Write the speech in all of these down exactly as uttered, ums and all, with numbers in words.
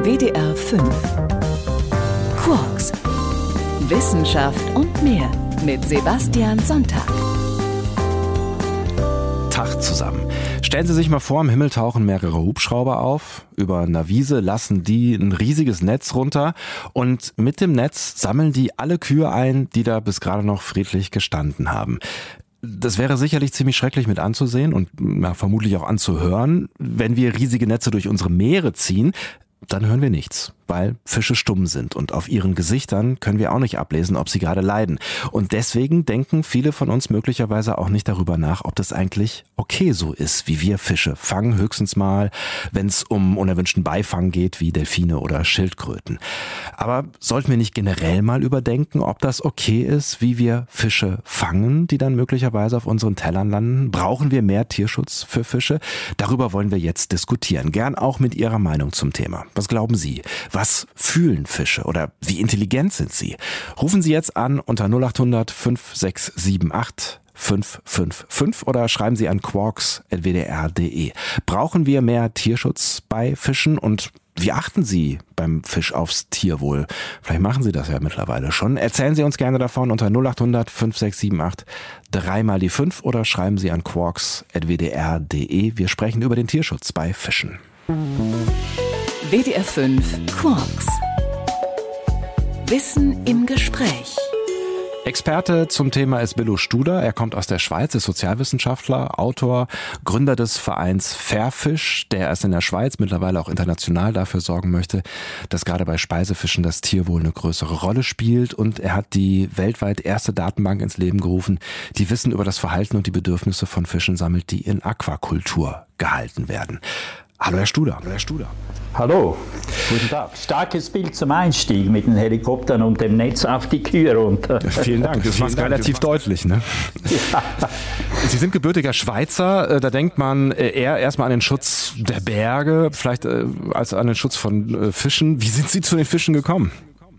W D R fünf. Quarks. Wissenschaft und mehr mit Sebastian Sonntag. Tag zusammen. Stellen Sie sich mal vor, am Himmel tauchen mehrere Hubschrauber auf. Über einer Wiese lassen die ein riesiges Netz runter und mit dem Netz sammeln die alle Kühe ein, die da bis gerade noch friedlich gestanden haben. Das wäre sicherlich ziemlich schrecklich mit anzusehen und ja, vermutlich auch anzuhören. Wenn wir riesige Netze durch unsere Meere ziehen, dann hören wir nichts, weil Fische stumm sind und auf ihren Gesichtern können wir auch nicht ablesen, ob sie gerade leiden. Und deswegen denken viele von uns möglicherweise auch nicht darüber nach, ob das eigentlich okay so ist, wie wir Fische fangen, höchstens mal, wenn es um unerwünschten Beifang geht, wie Delfine oder Schildkröten. Aber sollten wir nicht generell mal überdenken, ob das okay ist, wie wir Fische fangen, die dann möglicherweise auf unseren Tellern landen? Brauchen wir mehr Tierschutz für Fische? Darüber wollen wir jetzt diskutieren, gern auch mit Ihrer Meinung zum Thema. Was glauben Sie? Was fühlen Fische oder wie intelligent sind sie? Rufen Sie jetzt an unter null acht hundert fünf sechs sieben acht fünf fünf fünf oder schreiben Sie an quarks at w d r punkt d e. Brauchen wir mehr Tierschutz bei Fischen und wie achten Sie beim Fisch aufs Tierwohl? Vielleicht machen Sie das ja mittlerweile schon. Erzählen Sie uns gerne davon unter null acht hundert fünf sechs sieben acht drei mal die fünf oder schreiben Sie an quarks at w d r punkt d e. Wir sprechen über den Tierschutz bei Fischen. W D R fünf Quarks. Wissen im Gespräch. Experte zum Thema ist Billo Studer. Er kommt aus der Schweiz, ist Sozialwissenschaftler, Autor, Gründer des Vereins Fairfish, der erst in der Schweiz, mittlerweile auch international dafür sorgen möchte, dass gerade bei Speisefischen das Tierwohl eine größere Rolle spielt. Und er hat die weltweit erste Datenbank ins Leben gerufen, die Wissen über das Verhalten und die Bedürfnisse von Fischen sammelt, die in Aquakultur gehalten werden. Hallo Herr Studer. Hallo Herr Studer. Hallo, guten Tag. Starkes Bild zum Einstieg mit den Helikoptern und dem Netz auf die Kühe runter. Ja, vielen Dank, das macht relativ deutlich. Ne? Ja. Sie sind gebürtiger Schweizer, da denkt man eher erstmal an den Schutz der Berge, vielleicht als an den Schutz von Fischen. Wie sind Sie zu den Fischen gekommen?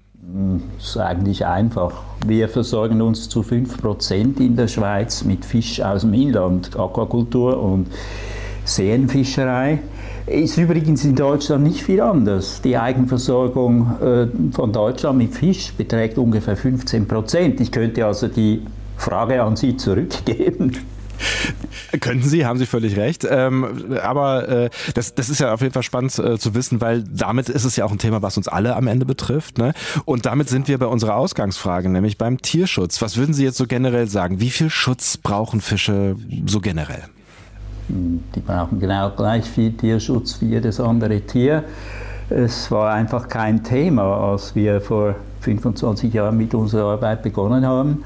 Das ist eigentlich einfach. Wir versorgen uns zu fünf Prozent in der Schweiz mit Fisch aus dem Inland, Aquakultur und Seenfischerei. Ist übrigens in Deutschland nicht viel anders. Die Eigenversorgung äh, von Deutschland mit Fisch beträgt ungefähr fünfzehn Prozent. Ich könnte also die Frage an Sie zurückgeben. Könnten Sie, haben Sie völlig recht. Ähm, aber äh, das, das ist ja auf jeden Fall spannend äh, zu wissen, weil damit ist es ja auch ein Thema, was uns alle am Ende betrifft. Ne? Und damit sind wir bei unserer Ausgangsfrage, nämlich beim Tierschutz. Was würden Sie jetzt so generell sagen? Wie viel Schutz brauchen Fische so generell? Die brauchen genau gleich viel Tierschutz wie jedes andere Tier. Es war einfach kein Thema, als wir vor fünfundzwanzig Jahren mit unserer Arbeit begonnen haben.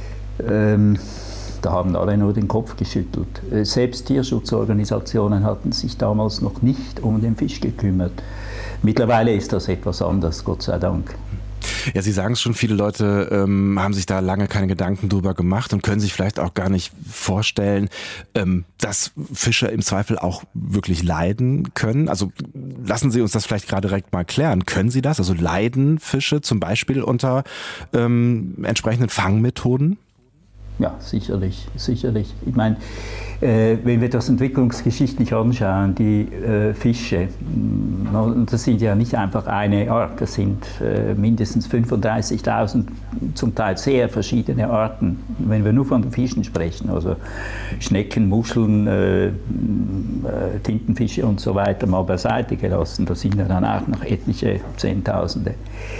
Ähm, da haben alle nur den Kopf geschüttelt. Selbst Tierschutzorganisationen hatten sich damals noch nicht um den Fisch gekümmert. Mittlerweile ist das etwas anders, Gott sei Dank. Ja, Sie sagen es schon, viele Leute ähm, haben sich da lange keine Gedanken drüber gemacht und können sich vielleicht auch gar nicht vorstellen, ähm, dass Fische im Zweifel auch wirklich leiden können. Also lassen Sie uns das vielleicht gerade direkt mal klären. Können Sie das? Also leiden Fische zum Beispiel unter ähm, entsprechenden Fangmethoden? Ja, sicherlich, sicherlich. Ich meine, äh, wenn wir das entwicklungsgeschichtlich anschauen, die äh, Fische, das sind ja nicht einfach eine Art, das sind äh, mindestens fünfunddreißigtausend zum Teil sehr verschiedene Arten, wenn wir nur von den Fischen sprechen, also Schnecken, Muscheln, äh, äh, Tintenfische und so weiter mal beiseite gelassen, da sind ja dann auch noch etliche Zehntausende.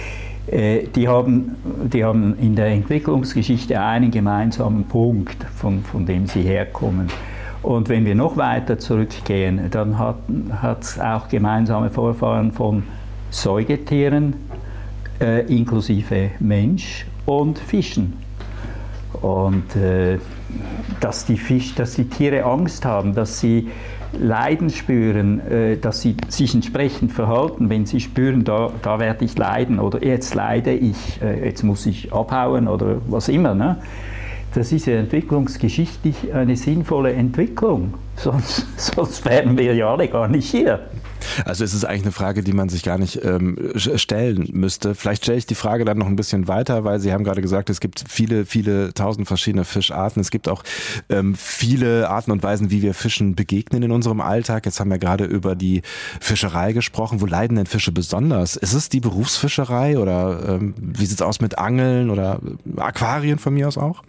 Die haben, die haben in der Entwicklungsgeschichte einen gemeinsamen Punkt, von, von dem sie herkommen. Und wenn wir noch weiter zurückgehen, dann hat es auch gemeinsame Vorfahren von Säugetieren, äh, inklusive Mensch und Fischen. Und äh, dass, die Fisch, dass die Tiere Angst haben, dass sie Leiden spüren, äh, dass sie sich entsprechend verhalten, wenn sie spüren, da, da werde ich leiden oder jetzt leide ich, äh, jetzt muss ich abhauen oder was immer. Ne? Das ist ja entwicklungsgeschichtlich eine sinnvolle Entwicklung, sonst, sonst wären wir ja alle gar nicht hier. Also es ist eigentlich eine Frage, die man sich gar nicht ähm, stellen müsste. Vielleicht stelle ich die Frage dann noch ein bisschen weiter, weil Sie haben gerade gesagt, es gibt viele, viele tausend verschiedene Fischarten. Es gibt auch ähm, viele Arten und Weisen, wie wir Fischen begegnen in unserem Alltag. Jetzt haben wir gerade über die Fischerei gesprochen. Wo leiden denn Fische besonders? Ist es die Berufsfischerei oder ähm, wie sieht es aus mit Angeln oder Aquarien von mir aus auch?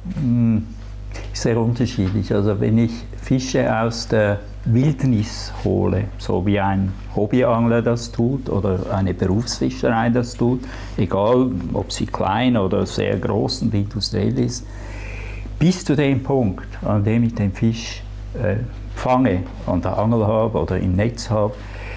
Sehr unterschiedlich. Also wenn ich Fische aus der Wildnis hole, so wie ein Hobbyangler das tut oder eine Berufsfischerei das tut, egal ob sie klein oder sehr groß und industriell ist, bis zu dem Punkt, an dem ich den Fisch äh, fange, an der Angel habe oder im Netz habe,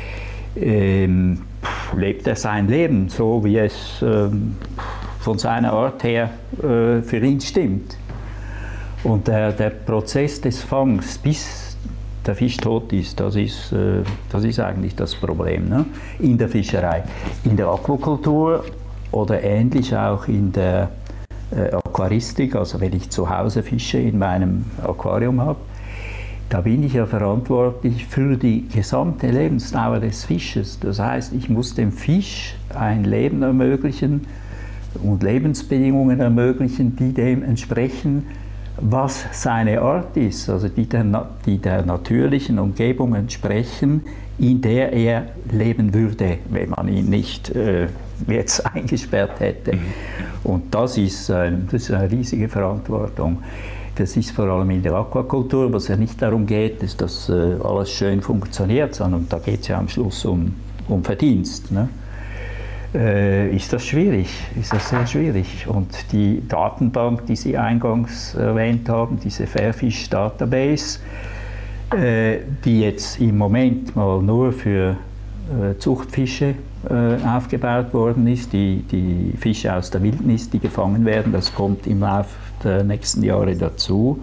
ähm, lebt er sein Leben, so wie es ähm, von seiner Art her äh, für ihn stimmt. Und der, der Prozess des Fangs, bis der Fisch tot ist, das ist, äh, das ist eigentlich das Problem, ne? In der Fischerei. In der Aquakultur oder ähnlich auch in der äh, Aquaristik, also wenn ich zu Hause Fische in meinem Aquarium habe, da bin ich ja verantwortlich für die gesamte Lebensdauer des Fisches. Das heißt, ich muss dem Fisch ein Leben ermöglichen und Lebensbedingungen ermöglichen, die dem entsprechen, was seine Art ist, also die der, die der natürlichen Umgebung entsprechen, in der er leben würde, wenn man ihn nicht äh, jetzt eingesperrt hätte. Mhm. Und das ist, äh, das ist eine riesige Verantwortung. Das ist vor allem in der Aquakultur, was ja nicht darum geht, dass das äh, alles schön funktioniert, sondern da geht es ja am Schluss um, um Verdienst. Ne? Äh, ist das schwierig, ist das sehr schwierig. Und die Datenbank, die Sie eingangs erwähnt haben, diese Fairfish Database, äh, die jetzt im Moment mal nur für äh, Zuchtfische äh, aufgebaut worden ist, die, die Fische aus der Wildnis, die gefangen werden, das kommt im Laufe der nächsten Jahre dazu.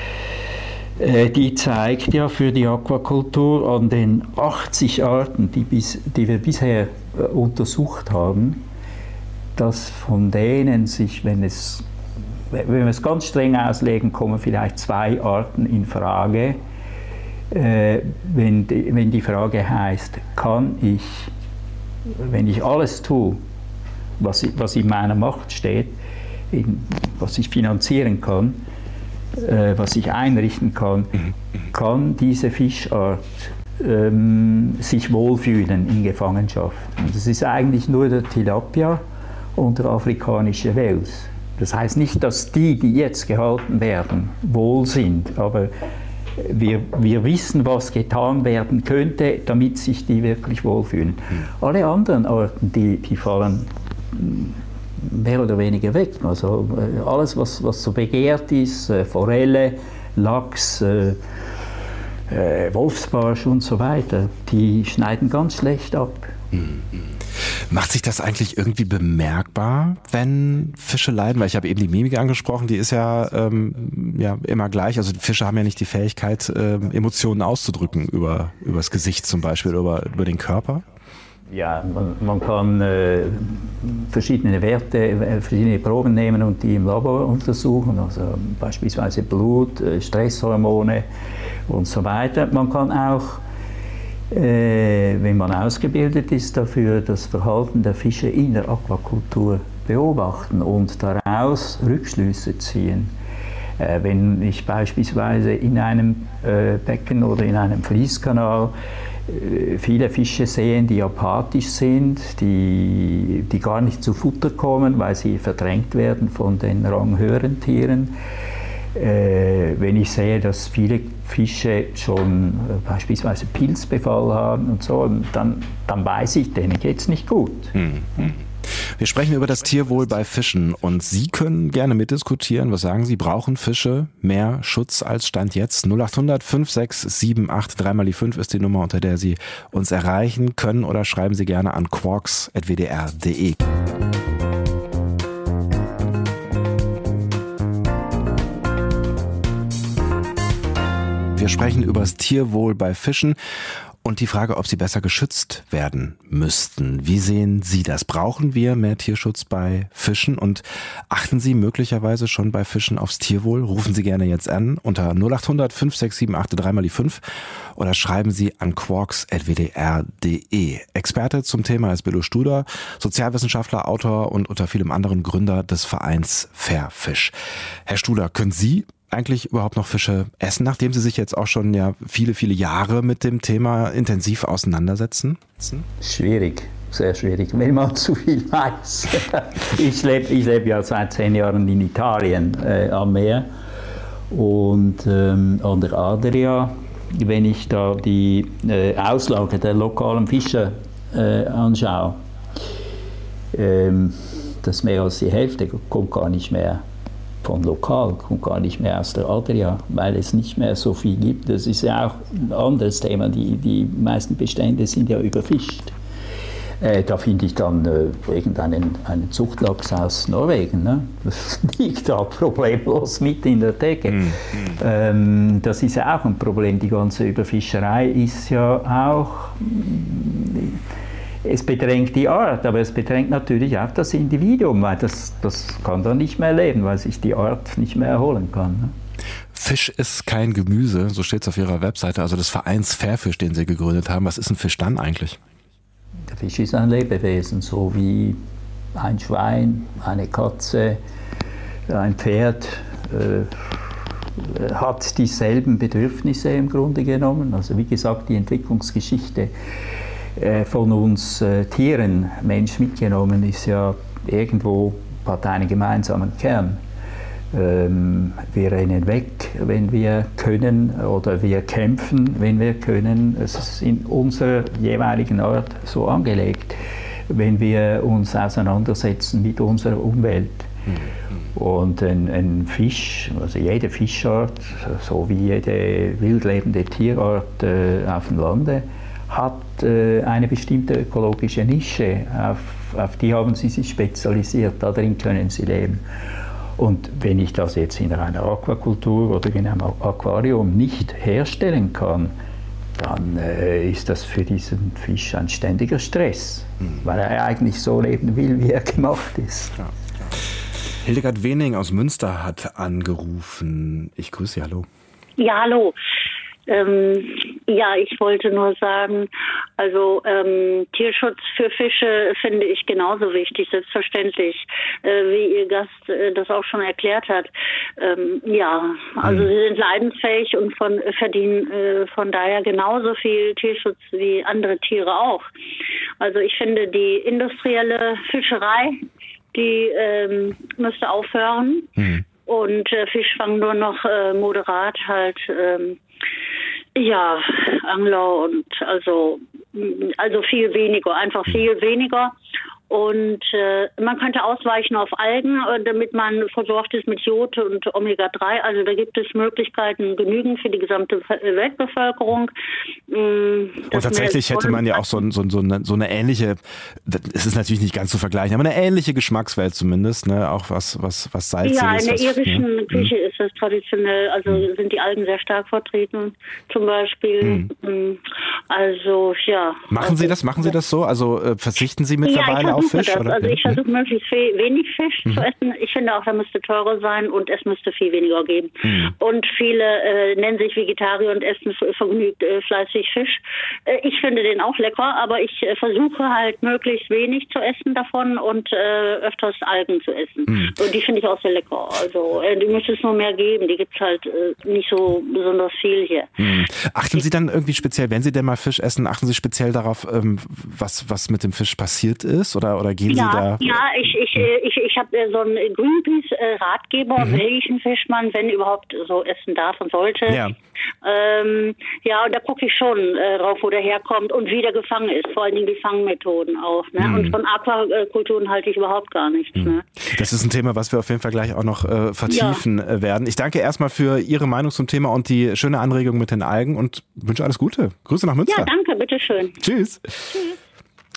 Äh, die zeigt ja für die Aquakultur an den achtzig Arten, die, bis, die wir bisher untersucht haben, dass von denen sich, wenn, es, wenn wir es ganz streng auslegen, kommen vielleicht zwei Arten in Frage. Äh, wenn, die, wenn die Frage heißt, kann ich, wenn ich alles tue, was, was in meiner Macht steht, in, was ich finanzieren kann, äh, was ich einrichten kann, kann diese Fischart Ähm, sich wohlfühlen in Gefangenschaft. Und das ist eigentlich nur der Tilapia und der afrikanische Wels. Das heißt nicht, dass die, die jetzt gehalten werden, wohl sind, aber wir, wir wissen, was getan werden könnte, damit sich die wirklich wohlfühlen. Mhm. Alle anderen Arten, die, die fallen mehr oder weniger weg. Also alles, was, was so begehrt ist, Forelle, Lachs, äh, Äh, Wolfsbarsch und so weiter, die schneiden ganz schlecht ab. Mhm. Macht sich das eigentlich irgendwie bemerkbar, wenn Fische leiden? Weil ich habe eben die Mimik angesprochen, die ist ja, ähm, ja immer gleich. Also Fische haben ja nicht die Fähigkeit, ähm, Emotionen auszudrücken über, über das Gesicht zum Beispiel, über, über den Körper. Ja, man, man kann äh, verschiedene Werte, äh, verschiedene Proben nehmen und die im Labor untersuchen, also beispielsweise Blut, äh, Stresshormone und so weiter. Man kann auch, äh, wenn man ausgebildet ist dafür, das Verhalten der Fische in der Aquakultur beobachten und daraus Rückschlüsse ziehen. Äh, wenn ich beispielsweise in einem äh, Becken oder in einem Fließkanal viele Fische sehen, die apathisch sind, die, die gar nicht zu Futter kommen, weil sie verdrängt werden von den ranghöheren Tieren. Äh, wenn ich sehe, dass viele Fische schon äh, beispielsweise Pilzbefall haben und so, dann, dann weiß ich, denen geht es nicht gut. Mhm. Wir sprechen über das Tierwohl bei Fischen und Sie können gerne mitdiskutieren. Was sagen Sie? Brauchen Fische mehr Schutz als Stand jetzt? null acht hundert fünf sechs sieben acht, drei mal die fünf ist die Nummer, unter der Sie uns erreichen können, oder schreiben Sie gerne an quarks at w d r punkt d e. Wir sprechen über das Tierwohl bei Fischen. Und die Frage, ob sie besser geschützt werden müssten. Wie sehen Sie das? Brauchen wir mehr Tierschutz bei Fischen? Und achten Sie möglicherweise schon bei Fischen aufs Tierwohl? Rufen Sie gerne jetzt an unter null acht hundert fünf sechs sieben acht drei mal die fünf oder schreiben Sie an quarks at w d r punkt d e. Experte zum Thema ist Billo Studer, Sozialwissenschaftler, Autor und unter vielem anderen Gründer des Vereins Fairfish. Herr Studer, können Sie eigentlich überhaupt noch Fische essen, nachdem Sie sich jetzt auch schon ja viele, viele Jahre mit dem Thema intensiv auseinandersetzen? Schwierig, sehr schwierig, wenn man zu viel weiß. Ich lebe ich lebe ja seit zehn Jahren in Italien äh, am Meer und ähm, an der Adria. Wenn ich da die äh, Auslage der lokalen Fische äh, anschaue, ähm, das mehr als die Hälfte kommt gar nicht mehr von lokal, kommt gar nicht mehr aus der Adria, weil es nicht mehr so viel gibt. Das ist ja auch ein anderes Thema. Die, die meisten Bestände sind ja überfischt. Äh, da finde ich dann äh, irgendeinen einen Zuchtlachs aus Norwegen. Ne? Das liegt da problemlos mit in der Theke. Mm, mm. Ähm, das ist ja auch ein Problem. Die ganze Überfischerei ist ja auch... Es bedrängt die Art, aber es bedrängt natürlich auch das Individuum, weil das, das kann dann nicht mehr leben, weil sich die Art nicht mehr erholen kann. Ne? Fisch ist kein Gemüse, so steht es auf Ihrer Webseite, also des Vereins Fairfish, den Sie gegründet haben. Was ist ein Fisch dann eigentlich? Der Fisch ist ein Lebewesen, so wie ein Schwein, eine Katze, ein Pferd. Äh, hat dieselben Bedürfnisse im Grunde genommen. Also wie gesagt, die Entwicklungsgeschichte von uns äh, Tieren, Mensch mitgenommen, ist ja irgendwo, hat einen gemeinsamen Kern. Ähm, wir rennen weg, wenn wir können, oder wir kämpfen, wenn wir können. Es ist in unserer jeweiligen Art so angelegt, wenn wir uns auseinandersetzen mit unserer Umwelt. Mhm. Und ein, ein Fisch, also jede Fischart, so wie jede wildlebende Tierart äh, auf dem Lande, hat äh, eine bestimmte ökologische Nische, auf, auf die haben sie sich spezialisiert, darin können sie leben. Und wenn ich das jetzt in einer Aquakultur oder in einem Aquarium nicht herstellen kann, dann äh, ist das für diesen Fisch ein ständiger Stress, mhm. weil er eigentlich so leben will, wie er gemacht ist. Ja, ja. Hildegard Wening aus Münster hat angerufen. Ich grüße Sie, hallo. Ja, hallo. Ähm, ja, ich wollte nur sagen, also ähm, Tierschutz für Fische finde ich genauso wichtig, selbstverständlich, äh, wie Ihr Gast äh, das auch schon erklärt hat. Ähm, ja, also mhm. sie sind leidensfähig und von, verdienen äh, von daher genauso viel Tierschutz wie andere Tiere auch. Also ich finde, die industrielle Fischerei, die ähm, müsste aufhören mhm. und äh, Fischfang nur noch äh, moderat halt ähm, ja, Angler und also, also viel weniger, einfach viel weniger. Und äh, man könnte ausweichen auf Algen, äh, damit man versorgt ist mit Jod und Omega drei. Also da gibt es Möglichkeiten genügend für die gesamte Weltbevölkerung. Ähm, und tatsächlich hätte man ja auch so, so, so, eine, so eine ähnliche, es ist natürlich nicht ganz zu vergleichen, aber eine ähnliche Geschmackswelt zumindest, ne? Auch was, was, was Salziges. Ja, in der was, irischen ja. Küche ist das traditionell, also mhm. sind die Algen sehr stark vertreten, zum Beispiel. Mhm. Also, ja. Machen also, Sie das, machen Sie das so? Also äh, verzichten Sie mittlerweile ja, auf Fisch? Das. Oder? Also ich versuche möglichst wenig Fisch mhm. zu essen. Ich finde auch, er müsste teurer sein und es müsste viel weniger geben. Mhm. Und viele äh, nennen sich Vegetarier und essen vergnügt äh, fleißig Fisch. Äh, ich finde den auch lecker, aber ich äh, versuche halt möglichst wenig zu essen davon und äh, öfters Algen zu essen. Mhm. Und die finde ich auch sehr lecker. Also äh, die müsste es nur mehr geben. Die gibt es halt äh, nicht so besonders viel hier. Mhm. Achten Sie dann irgendwie speziell, wenn Sie denn mal Fisch essen, achten Sie speziell darauf, ähm, was, was mit dem Fisch passiert ist? Oder, oder gehen ja, Sie da? Ja, ich, ich, ich, ich habe so einen Greenpeace-Ratgeber, mhm. welchen Fisch man, wenn überhaupt, so essen darf und sollte. Ja. Ähm, ja, und da gucke ich schon äh, drauf, wo der herkommt und wie der gefangen ist. Vor allen Dingen die Fangmethoden auch. Ne? Mhm. Und von Aquakulturen halte ich überhaupt gar nichts. Mhm. Ne? Das ist ein Thema, was wir auf jeden Fall gleich auch noch äh, vertiefen ja. werden. Ich danke erstmal für Ihre Meinung zum Thema und die schöne Anregung mit den Algen und wünsche alles Gute. Grüße nach Münster. Ja, danke, bitteschön. Tschüss. Tschüss.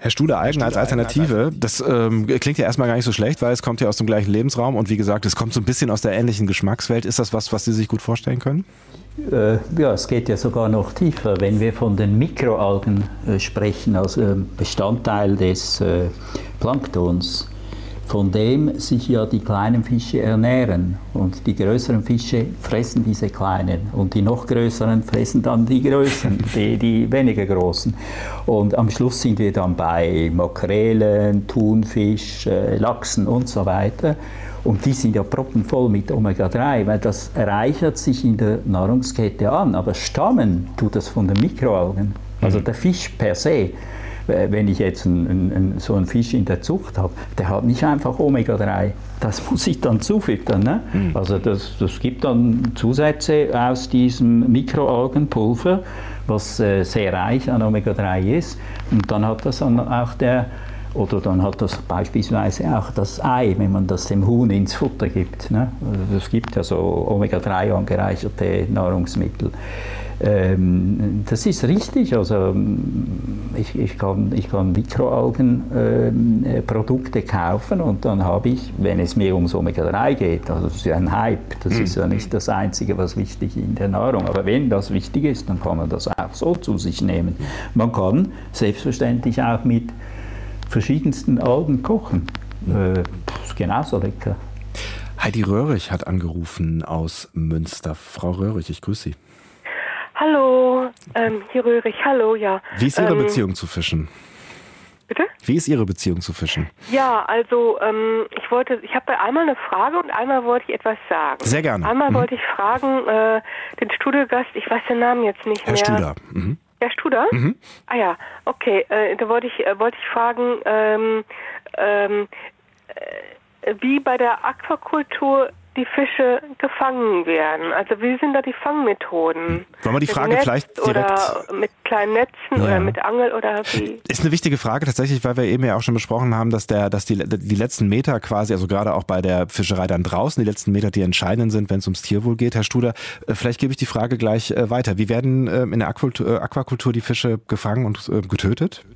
Herr Studer, Algen als Alternative, das ähm, klingt ja erstmal gar nicht so schlecht, weil es kommt ja aus dem gleichen Lebensraum und wie gesagt, es kommt so ein bisschen aus der ähnlichen Geschmackswelt. Ist das was, was Sie sich gut vorstellen können? Äh, ja, es geht ja sogar noch tiefer. Wenn wir von den Mikroalgen äh, sprechen, also Bestandteil des äh, Planktons, von dem sich ja die kleinen Fische ernähren. Und die größeren Fische fressen diese kleinen und die noch größeren fressen dann die größeren, die, die weniger großen. Und am Schluss sind wir dann bei Makrelen, Thunfisch, äh, Lachsen und so weiter. Und die sind ja proppenvoll mit Omega drei, weil das reichert sich in der Nahrungskette an. Aber stammen tut das von den Mikroalgen. Also der Fisch per se. Wenn ich jetzt einen, einen, so einen Fisch in der Zucht habe, der hat nicht einfach Omega drei. Das muss ich dann zufüttern. Ne? Mhm. Also das, das gibt dann Zusätze aus diesem Mikroalgenpulver, was äh, sehr reich an Omega drei ist. Und dann hat das dann auch der, oder dann hat das beispielsweise auch das Ei, wenn man das dem Huhn ins Futter gibt. Ne? Also es gibt ja so Omega drei angereicherte Nahrungsmittel. Ähm, das ist richtig, also ich, ich kann, ich kann Mikroalgenprodukte äh, kaufen und dann habe ich, wenn es mir ums Omega drei geht, also das ist ja ein Hype, das ist ja nicht das Einzige, was wichtig in der Nahrung, aber wenn das wichtig ist, dann kann man das auch so zu sich nehmen. Man kann selbstverständlich auch mit verschiedensten Algen kochen, äh, das ist genauso lecker. Heidi Röhrig hat angerufen aus Münster. Frau Röhrig, ich grüße Sie. Hallo, ähm, hier Röhrig, hallo, ja. Wie ist Ihre ähm, Beziehung zu Fischen? Bitte? Wie ist Ihre Beziehung zu Fischen? Ja, also ähm, ich wollte, ich habe einmal eine Frage und einmal wollte ich etwas sagen. Sehr gerne. Einmal mhm. wollte ich fragen, äh, den Studiogast, ich weiß den Namen jetzt nicht Herr mehr. Herr Studer. Mhm. Herr Studer? Mhm. Ah ja, okay, äh, da wollte ich, äh, wollte ich fragen, ähm, ähm, äh, wie bei der Aquakultur die Fische gefangen werden. Also wie sind da die Fangmethoden? Wollen wir die Frage Netz vielleicht direkt... Oder mit kleinen Netzen ja. oder mit Angel oder wie? Ist eine wichtige Frage tatsächlich, weil wir eben ja auch schon besprochen haben, dass der, dass die, die letzten Meter quasi, also gerade auch bei der Fischerei dann draußen, die letzten Meter, die entscheidend sind, wenn es ums Tierwohl geht. Herr Studer, vielleicht gebe ich die Frage gleich weiter. Wie werden in der Aquakultur, Aquakultur die Fische gefangen und getötet?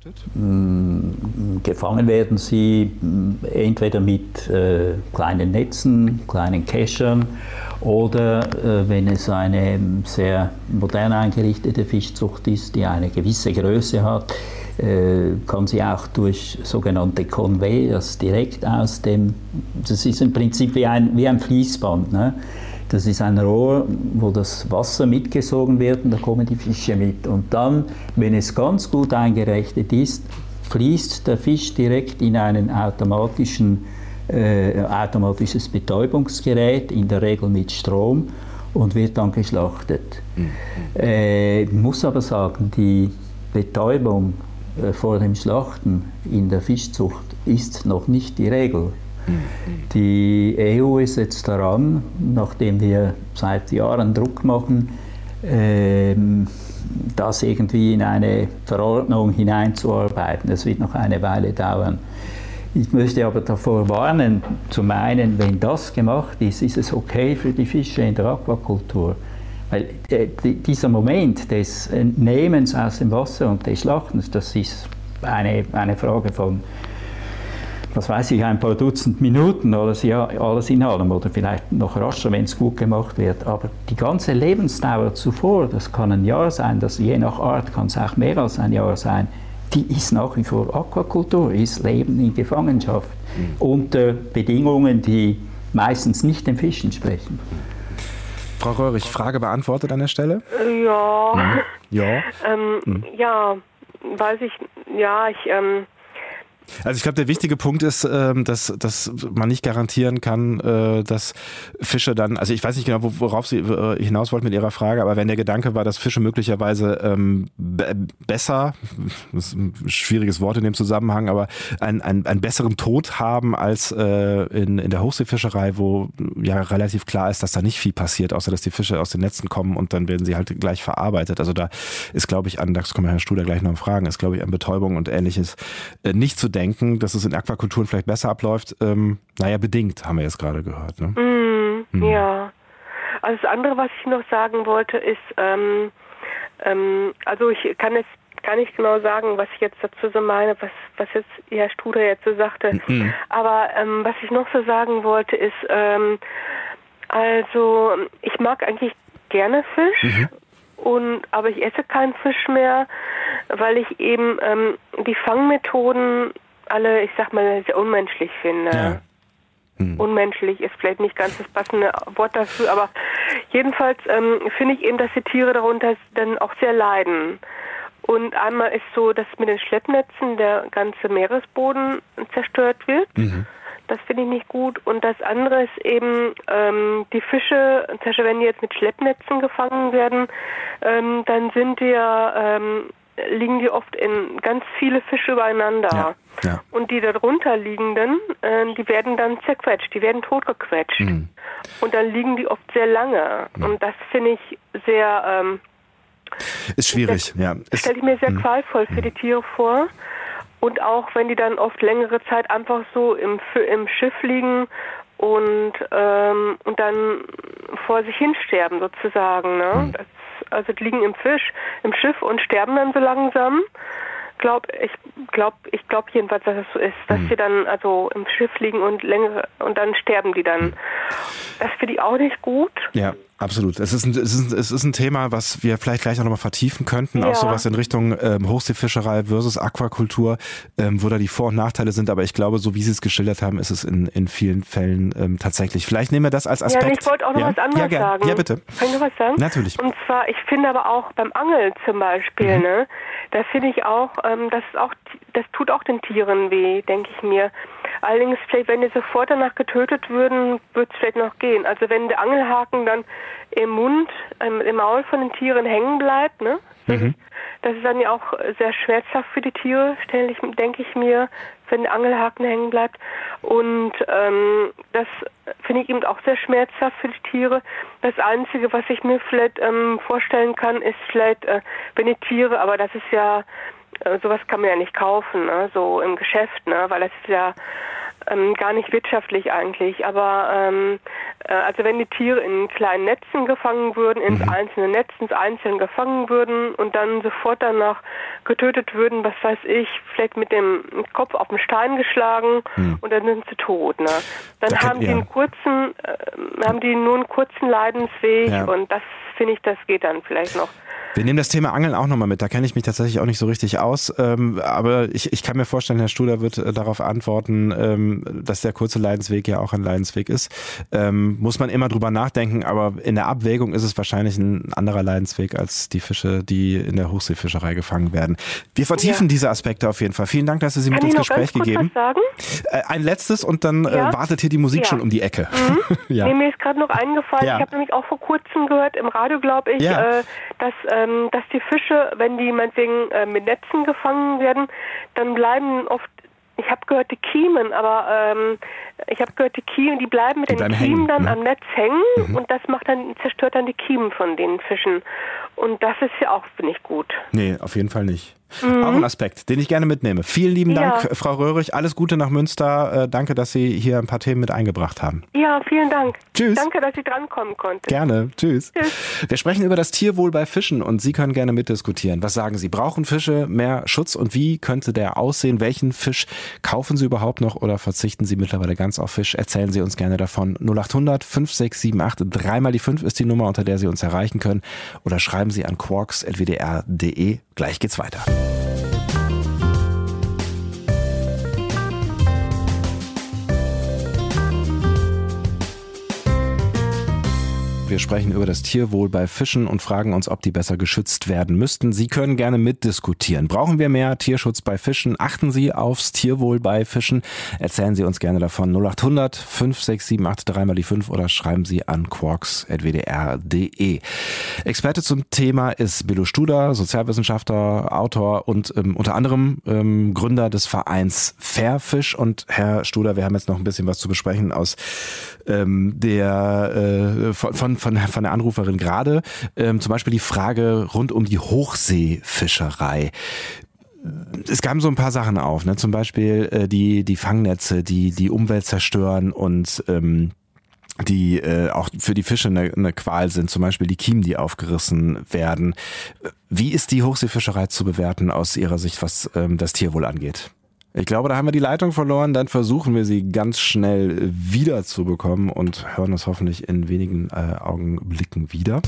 Gefangen werden sie entweder mit äh, kleinen Netzen, kleinen Keschern oder äh, wenn es eine sehr modern eingerichtete Fischzucht ist, die eine gewisse Größe hat, äh, kann sie auch durch sogenannte Conveyors direkt aus dem, das ist im Prinzip wie ein, wie ein Fließband, ne? Das ist ein Rohr, wo das Wasser mitgesogen wird und da kommen die Fische mit. Und dann, wenn es ganz gut eingerichtet ist, fließt der Fisch direkt in einen automatischen Äh, automatisches Betäubungsgerät, in der Regel mit Strom, und wird dann geschlachtet. Mhm. Äh, ich muss aber sagen, die Betäubung äh, vor dem Schlachten in der Fischzucht ist noch nicht die Regel. Mhm. Die E U ist jetzt daran, nachdem wir seit Jahren Druck machen, äh, das irgendwie in eine Verordnung hineinzuarbeiten. Das wird noch eine Weile dauern. Ich möchte aber davor warnen, zum einen, wenn das gemacht ist, ist es okay für die Fische in der Aquakultur. Weil äh, dieser Moment des Nehmens aus dem Wasser und des Schlachtens, das ist eine, eine Frage von, was weiß ich, ein paar Dutzend Minuten oder ja, alles in allem, oder vielleicht noch rascher, wenn es gut gemacht wird. Aber die ganze Lebensdauer zuvor, das kann ein Jahr sein, das, je nach Art kann es auch mehr als ein Jahr sein, die ist nach wie vor Aquakultur, ist Leben in Gefangenschaft, mhm. unter Bedingungen, die meistens nicht dem Fisch entsprechen. Frau Röhrig, Frage beantwortet an der Stelle? Ja. Mhm. Ja. ähm, mhm. Ja, weiß ich, ja, ich... Ähm Also ich glaube, der wichtige Punkt ist, dass, dass man nicht garantieren kann, dass Fische dann, also ich weiß nicht genau, worauf Sie hinaus wollten mit Ihrer Frage, aber wenn der Gedanke war, dass Fische möglicherweise ähm, besser, das ist ein schwieriges Wort in dem Zusammenhang, aber einen, einen, einen besseren Tod haben als äh, in, in der Hochseefischerei, wo ja relativ klar ist, dass da nicht viel passiert, außer dass die Fische aus den Netzen kommen und dann werden sie halt gleich verarbeitet. Also da ist, glaube ich, an, das können wir Herrn Studer gleich noch fragen, ist, glaube ich, an Betäubung und Ähnliches äh, nicht zu denken. denken, dass es in Aquakulturen vielleicht besser abläuft, ähm, naja, bedingt, haben wir jetzt gerade gehört. Ne? Mm, mhm. Ja. Also das andere, was ich noch sagen wollte, ist, ähm, ähm, also ich kann jetzt gar nicht genau sagen, was ich jetzt dazu so meine, was was jetzt Herr Studer jetzt so sagte. Mhm. Aber ähm, was ich noch so sagen wollte, ist, ähm, also ich mag eigentlich gerne Fisch, mhm. und aber ich esse keinen Fisch mehr, weil ich eben ähm, die Fangmethoden alle, ich sag mal, sehr unmenschlich finde. Ja. Hm. Unmenschlich ist vielleicht nicht ganz das passende Wort dafür, aber jedenfalls ähm, finde ich eben, dass die Tiere darunter dann auch sehr leiden. Und einmal ist so, dass mit den Schleppnetzen der ganze Meeresboden zerstört wird. Mhm. Das finde ich nicht gut. Und das andere ist eben, ähm, die Fische, zum Beispiel wenn die jetzt mit Schleppnetzen gefangen werden, ähm, dann sind die ja, ähm, liegen die oft in ganz viele Fische übereinander. Ja, ja. Und die darunter liegenden, äh, die werden dann zerquetscht, die werden totgequetscht. Mhm. Und dann liegen die oft sehr lange. Mhm. Und das finde ich sehr... Ähm, ist schwierig, sehr, ja. Stelle ich mir sehr mh. qualvoll für die Tiere vor. Und auch wenn die dann oft längere Zeit einfach so im, im Schiff liegen und, ähm, und dann vor sich hin sterben sozusagen. Ne? Mhm. Das, also die liegen im Fisch, im Schiff und sterben dann so langsam. Glaub, ich glaube ich glaub jedenfalls, dass es so ist, dass mhm. sie dann also im Schiff liegen und längere und dann sterben die dann. Mhm. Das finde ich auch nicht gut. Ja. Absolut. Es ist, ein, es, ist ein, es ist ein Thema, was wir vielleicht gleich auch nochmal vertiefen könnten, ja. auch sowas in Richtung ähm, Hochseefischerei versus Aquakultur, ähm, wo da die Vor- und Nachteile sind. Aber ich glaube, so wie Sie es geschildert haben, ist es in, in vielen Fällen ähm, tatsächlich. Vielleicht nehmen wir das als Aspekt. Ja, ich wollte auch noch ja? was anderes ja, sagen. Ja, bitte. Kann ich noch was sagen? Natürlich. Und zwar, ich finde aber auch beim Angeln zum Beispiel, mhm. ne, da finde ich auch, ähm, das ist auch, das tut auch den Tieren weh, denke ich mir. Allerdings, vielleicht, wenn die sofort danach getötet würden, würde es vielleicht noch gehen. Also wenn der Angelhaken dann im Mund, im, im Maul von den Tieren hängen bleibt, ne? Mhm. Das ist dann ja auch sehr schmerzhaft für die Tiere, ständig, denke ich mir, wenn der Angelhaken hängen bleibt. Und ähm, das finde ich eben auch sehr schmerzhaft für die Tiere. Das Einzige, was ich mir vielleicht ähm, vorstellen kann, ist vielleicht, äh, wenn die Tiere, aber das ist ja, äh, sowas kann man ja nicht kaufen, ne? So im Geschäft, ne? Weil das ist ja ähm, gar nicht wirtschaftlich eigentlich. Aber ähm, äh, also wenn die Tiere in kleinen Netzen gefangen würden, ins mhm. einzelne Netz, ins Einzelne gefangen würden und dann sofort danach getötet würden, was weiß ich, vielleicht mit dem Kopf auf den Stein geschlagen mhm. und dann sind sie tot. Ne? Dann das haben kann, die ja. einen kurzen, äh, haben die nur einen kurzen Leidensweg ja. und das finde ich, das geht dann vielleicht noch. Wir nehmen das Thema Angeln auch nochmal mit. Da kenne ich mich tatsächlich auch nicht so richtig aus. Ähm, aber ich, ich kann mir vorstellen, Herr Studer wird äh, darauf antworten, ähm, dass der kurze Leidensweg ja auch ein Leidensweg ist. Ähm, muss man immer drüber nachdenken. Aber in der Abwägung ist es wahrscheinlich ein anderer Leidensweg als die Fische, die in der Hochseefischerei gefangen werden. Wir vertiefen ja. diese Aspekte auf jeden Fall. Vielen Dank, dass Sie sie mit ins Gespräch gegeben haben. Äh, ein letztes und dann ja. äh, wartet hier die Musik ja. schon um die Ecke. Mhm. ja. nee, mir ist gerade noch eingefallen, ja. ich habe nämlich auch vor kurzem gehört, im Radio glaube ich, ja. äh, dass ähm, dass die Fische, wenn die meinetwegen äh, mit Netzen gefangen werden, dann bleiben oft, ich habe gehört die Kiemen, aber ähm, ich habe gehört die Kiemen, die bleiben mit die den bleiben Kiemen hängen, dann ne? am Netz hängen mhm. und das macht dann, zerstört dann die Kiemen von den Fischen. Und das ist ja auch nicht gut. Nee, auf jeden Fall nicht. Mhm. Auch ein Aspekt, den ich gerne mitnehme. Vielen lieben ja. Dank, Frau Röhrig. Alles Gute nach Münster. Äh, danke, dass Sie hier ein paar Themen mit eingebracht haben. Ja, vielen Dank. Tschüss. Danke, dass ich drankommen konnte. Gerne. Tschüss. Tschüss. Wir sprechen über das Tierwohl bei Fischen und Sie können gerne mitdiskutieren. Was sagen Sie? Brauchen Fische mehr Schutz und wie könnte der aussehen? Welchen Fisch kaufen Sie überhaupt noch oder verzichten Sie mittlerweile ganz auf Fisch? Erzählen Sie uns gerne davon. null acht hundert fünf sechs sieben acht, dreimal die fünf ist die Nummer, unter der Sie uns erreichen können. Oder schreiben Sie an quarks punkt w d r punkt d e. Gleich geht's weiter. Wir sprechen über das Tierwohl bei Fischen und fragen uns, ob die besser geschützt werden müssten. Sie können gerne mitdiskutieren. Brauchen wir mehr Tierschutz bei Fischen? Achten Sie aufs Tierwohl bei Fischen? Erzählen Sie uns gerne davon. null acht hundert fünf sechs sieben acht, dreimal die fünf oder schreiben Sie an quarks punkt w d r punkt d e. Experte zum Thema ist Billo Studer, Sozialwissenschaftler, Autor und ähm, unter anderem ähm, Gründer des Vereins Fairfish. Und Herr Studer, wir haben jetzt noch ein bisschen was zu besprechen aus ähm, der äh, von, von Von, von der Anruferin gerade, ähm, zum Beispiel die Frage rund um die Hochseefischerei. Es kamen so ein paar Sachen auf, ne? Zum Beispiel äh, die, die Fangnetze, die die Umwelt zerstören und ähm, die äh, auch für die Fische eine, eine Qual sind, zum Beispiel die Kiemen, die aufgerissen werden. Wie ist die Hochseefischerei zu bewerten aus Ihrer Sicht, was ähm, das Tierwohl angeht? Ich glaube, da haben wir die Leitung verloren. Dann versuchen wir sie ganz schnell wieder zu bekommen und hören uns hoffentlich in wenigen äh, Augenblicken wieder.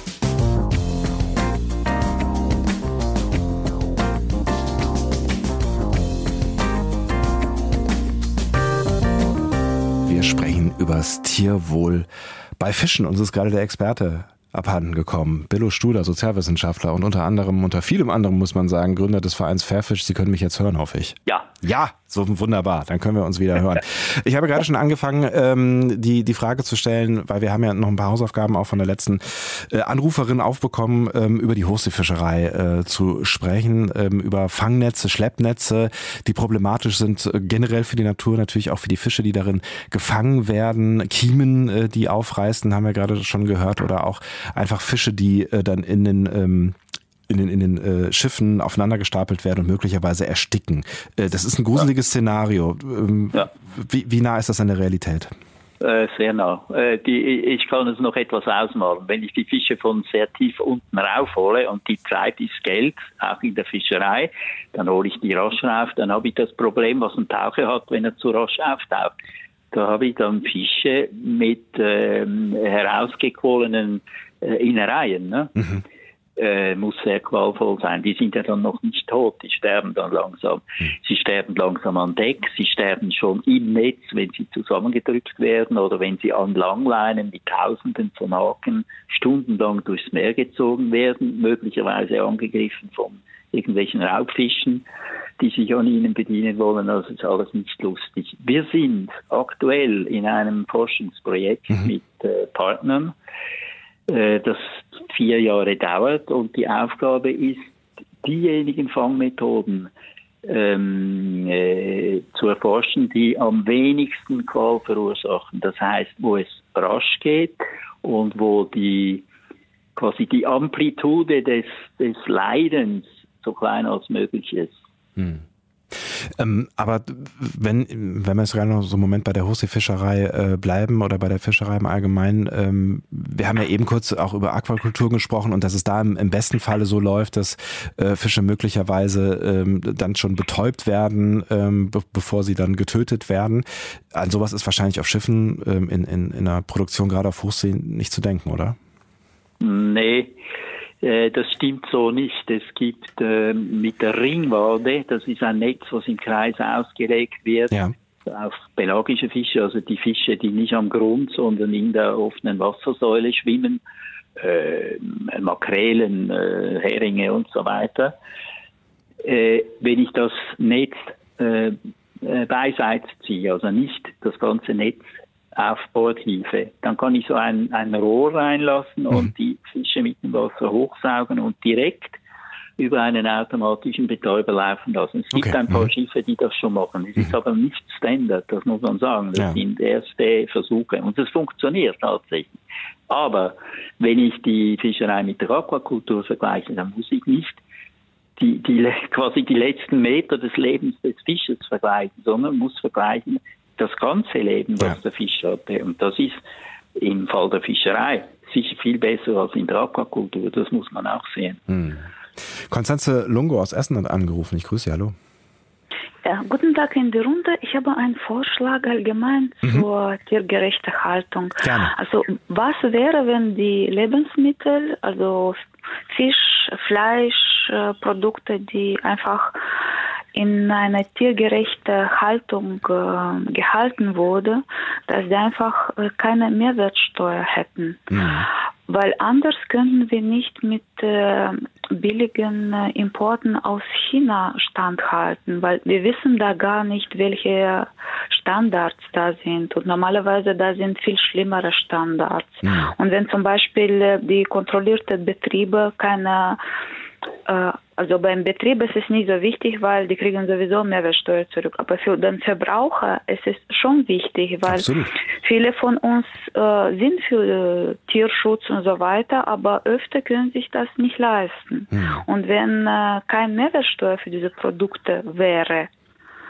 Wir sprechen übers Tierwohl bei Fischen. Uns ist gerade der Experte abhanden gekommen. Billo Studer, Sozialwissenschaftler und unter anderem, unter vielem anderem muss man sagen, Gründer des Vereins Fairfish. Sie können mich jetzt hören, hoffe ich. Ja. Ja, so wunderbar. Dann können wir uns wieder hören. Ich habe gerade schon angefangen, ähm, die, die Frage zu stellen, weil wir haben ja noch ein paar Hausaufgaben auch von der letzten äh, Anruferin aufbekommen, ähm, über die Hochseefischerei äh, zu sprechen, ähm, über Fangnetze, Schleppnetze, die problematisch sind, äh, generell für die Natur, natürlich auch für die Fische, die darin gefangen werden, Kiemen, äh, die aufreißen, haben wir gerade schon gehört, oder auch einfach Fische, die äh, dann in den ähm, in den, in den äh, Schiffen aufeinander gestapelt werden und möglicherweise ersticken. Äh, das ist ein gruseliges ja. Szenario. Ähm, ja. wie, wie nah ist das an der Realität? Äh, sehr nah. Äh, die, ich kann es noch etwas ausmalen. Wenn ich die Fische von sehr tief unten raufhole, und die Zeit ist Geld, auch in der Fischerei, dann hole ich die rasch rauf, dann habe ich das Problem, was ein Taucher hat, wenn er zu rasch auftaucht. Da habe ich dann Fische mit ähm, herausgequollenen äh, Innereien, ne? Mhm. Äh, muss sehr qualvoll sein. Die sind ja dann noch nicht tot, die sterben dann langsam. Mhm. Sie sterben langsam an Deck, sie sterben schon im Netz, wenn sie zusammengedrückt werden oder wenn sie an Langleinen mit Tausenden von Haken stundenlang durchs Meer gezogen werden, möglicherweise angegriffen von irgendwelchen Raubfischen, die sich an ihnen bedienen wollen. Also ist alles nicht lustig. Wir sind aktuell in einem Forschungsprojekt mhm. mit äh, Partnern, äh, das vier Jahre dauert, und die Aufgabe ist, diejenigen Fangmethoden ähm, äh, zu erforschen, die am wenigsten Qual verursachen. Das heißt, wo es rasch geht und wo die quasi die Amplitude des, des Leidens so klein als möglich ist. Hm. Ähm, aber wenn, wenn wir jetzt gerade noch so einen Moment bei der Hochseefischerei äh, bleiben oder bei der Fischerei im Allgemeinen, ähm, wir haben ja eben kurz auch über Aquakultur gesprochen und dass es da im, im besten Falle so läuft, dass äh, Fische möglicherweise ähm, dann schon betäubt werden, ähm, be- bevor sie dann getötet werden. An sowas ist wahrscheinlich auf Schiffen ähm, in, in, in der Produktion, gerade auf Hochsee, nicht zu denken, oder? Nee. Das stimmt so nicht. Es gibt äh, mit der Ringwade, das ist ein Netz, was im Kreis ausgelegt wird, ja. auf pelagische Fische, also die Fische, die nicht am Grund, sondern in der offenen Wassersäule schwimmen, äh, Makrelen, äh, Heringe und so weiter. Äh, wenn ich das Netz äh, beiseite ziehe, also nicht das ganze Netz auf Bordhilfe, dann kann ich so ein, ein Rohr reinlassen und mhm. die Fische mit dem Wasser hochsaugen und direkt über einen automatischen Betäuber laufen lassen. Es gibt okay. ein paar mhm. Schiffe, die das schon machen. Es mhm. ist aber nicht Standard, das muss man sagen. Das ja. sind erste Versuche und es funktioniert tatsächlich. Aber wenn ich die Fischerei mit der Aquakultur vergleiche, dann muss ich nicht die, die quasi die letzten Meter des Lebens des Fisches vergleichen, sondern muss vergleichen das ganze Leben, was ja. der Fisch hatte. Und das ist im Fall der Fischerei sicher viel besser als in der Aquakultur. Das muss man auch sehen. Hm. Konstanze Lungo aus Essen hat angerufen. Ich grüße Sie. Hallo. Ja, guten Tag in die Runde. Ich habe einen Vorschlag allgemein mhm. zur tiergerechten Haltung. Gerne. Also was wäre, wenn die Lebensmittel, also Fisch, Fleisch, Produkte, die einfach in einer tiergerechten Haltung äh, gehalten wurde, dass sie einfach äh, keine Mehrwertsteuer hätten. Mhm. Weil anders könnten wir nicht mit äh, billigen äh, Importen aus China standhalten, weil wir wissen da gar nicht, welche Standards da sind. Und normalerweise da sind viel schlimmere Standards. Mhm. Und wenn zum Beispiel äh, die kontrollierten Betriebe keine äh, Also beim Betrieb ist es nicht so wichtig, weil die kriegen sowieso Mehrwertsteuer zurück. Aber für den Verbraucher ist es schon wichtig, weil Absolut. viele von uns äh, sind für äh, Tierschutz und so weiter, aber öfter können sich das nicht leisten. Mhm. Und wenn äh, kein Mehrwertsteuer für diese Produkte wäre,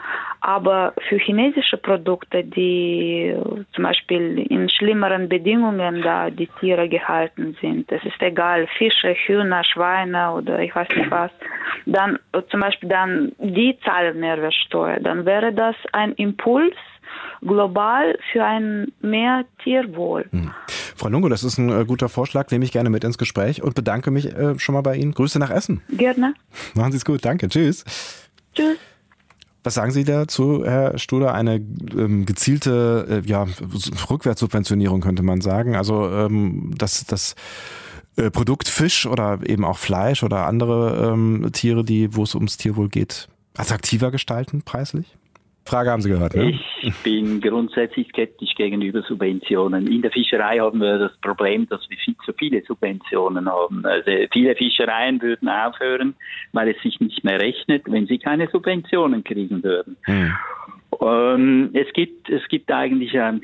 Aber für chinesische Produkte, die zum Beispiel in schlimmeren Bedingungen da die Tiere gehalten sind, es ist egal, Fische, Hühner, Schweine oder ich weiß nicht was, dann zum Beispiel dann die zahlen Mehrwertsteuer, dann wäre das ein Impuls global für ein mehr Tierwohl. Hm. Frau Lungo, das ist ein äh, guter Vorschlag, nehme ich gerne mit ins Gespräch und bedanke mich äh, schon mal bei Ihnen. Grüße nach Essen. Gerne. Machen Sie es gut, danke. Tschüss. Tschüss. Was sagen Sie dazu, Herr Studer? Eine ähm, gezielte äh, ja, Rückwärtssubventionierung könnte man sagen. Also ähm, dass das äh, Produkt Fisch oder eben auch Fleisch oder andere ähm, Tiere, die, wo es ums Tierwohl geht, attraktiver gestalten preislich? Frage haben Sie gehört, ne? Ich bin grundsätzlich skeptisch gegenüber Subventionen. In der Fischerei haben wir das Problem, dass wir viel zu viele Subventionen haben. Also viele Fischereien würden aufhören, weil es sich nicht mehr rechnet, wenn sie keine Subventionen kriegen würden. Hm. Ähm, es gibt, es gibt eigentlich, ähm,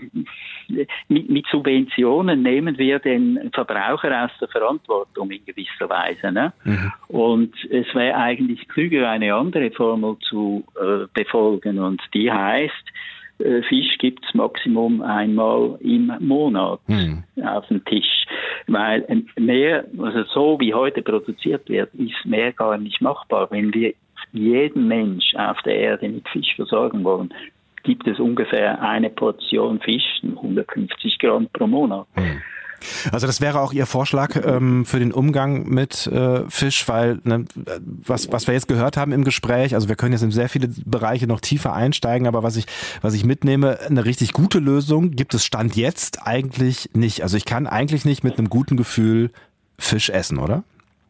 mit, mit Subventionen nehmen wir den Verbraucher aus der Verantwortung in gewisser Weise. Ne? Mhm. Und es wäre eigentlich klüger, eine andere Formel zu äh, befolgen. Und die heißt, äh, Fisch gibt es Maximum einmal im Monat mhm. auf dem Tisch. Weil mehr, also so wie heute produziert wird, ist mehr gar nicht machbar. Wenn wir jeden Mensch auf der Erde mit Fisch versorgen wollen, gibt es ungefähr eine Portion Fisch, hundertfünfzig Gramm pro Monat. Also das wäre auch Ihr Vorschlag ähm, für den Umgang mit äh, Fisch, weil ne, was, was wir jetzt gehört haben im Gespräch, also wir können jetzt in sehr viele Bereiche noch tiefer einsteigen, aber was ich, was ich mitnehme, eine richtig gute Lösung gibt es Stand jetzt eigentlich nicht. Also ich kann eigentlich nicht mit einem guten Gefühl Fisch essen, oder?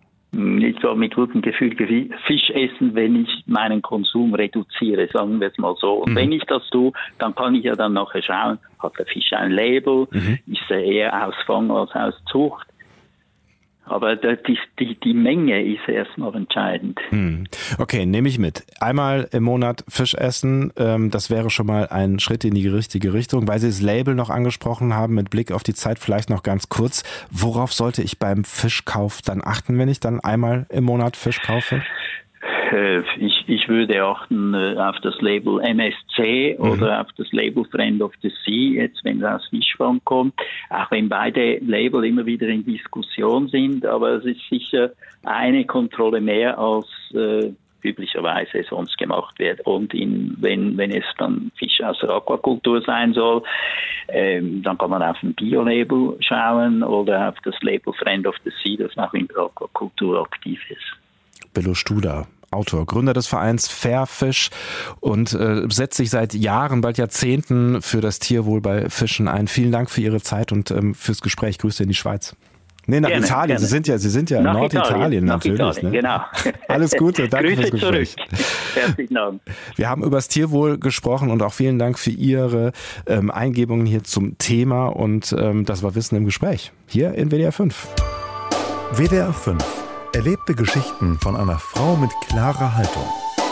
Ich soll mit gutem Gefühl Fisch essen, wenn ich meinen Konsum reduziere, sagen wir es mal so. Und mhm. wenn ich das tue, dann kann ich ja dann nachher schauen, hat der Fisch ein Label, mhm. ist er eher aus Fang als aus Zucht. Aber die, die, die Menge ist erstmal entscheidend. Okay, nehme ich mit. Einmal im Monat Fisch essen, das wäre schon mal ein Schritt in die richtige Richtung. Weil Sie das Label noch angesprochen haben, mit Blick auf die Zeit vielleicht noch ganz kurz. Worauf sollte ich beim Fischkauf dann achten, wenn ich dann einmal im Monat Fisch kaufe? Ich, ich würde achten auf das Label M S C mhm. oder auf das Label Friend of the Sea, jetzt wenn es aus Fischfang kommt, auch wenn beide Label immer wieder in Diskussion sind, aber es ist sicher eine Kontrolle mehr als äh, üblicherweise sonst gemacht wird. Und in, wenn, wenn es dann Fisch aus der Aquakultur sein soll, ähm, dann kann man auf ein Bio-Label schauen oder auf das Label Friend of the Sea, das auch in der Aquakultur aktiv ist. Bello Studer, Autor, Gründer des Vereins Fairfish und äh, setzt sich seit Jahren, bald Jahrzehnten für das Tierwohl bei Fischen ein. Vielen Dank für Ihre Zeit und ähm, fürs Gespräch. Grüße in die Schweiz. Nee, nach gerne, Italien. Gerne. Sie sind ja, Sie sind ja in Norditalien natürlich. Italien, ne? Genau. Alles Gute, danke Grüße fürs Gespräch. Zurück. Herzlichen Dank. Wir haben über das Tierwohl gesprochen und auch vielen Dank für Ihre ähm, Eingebungen hier zum Thema und ähm, das war Wissen im Gespräch hier in W D R fünf. W D R fünf. Erlebte Geschichten von einer Frau mit klarer Haltung.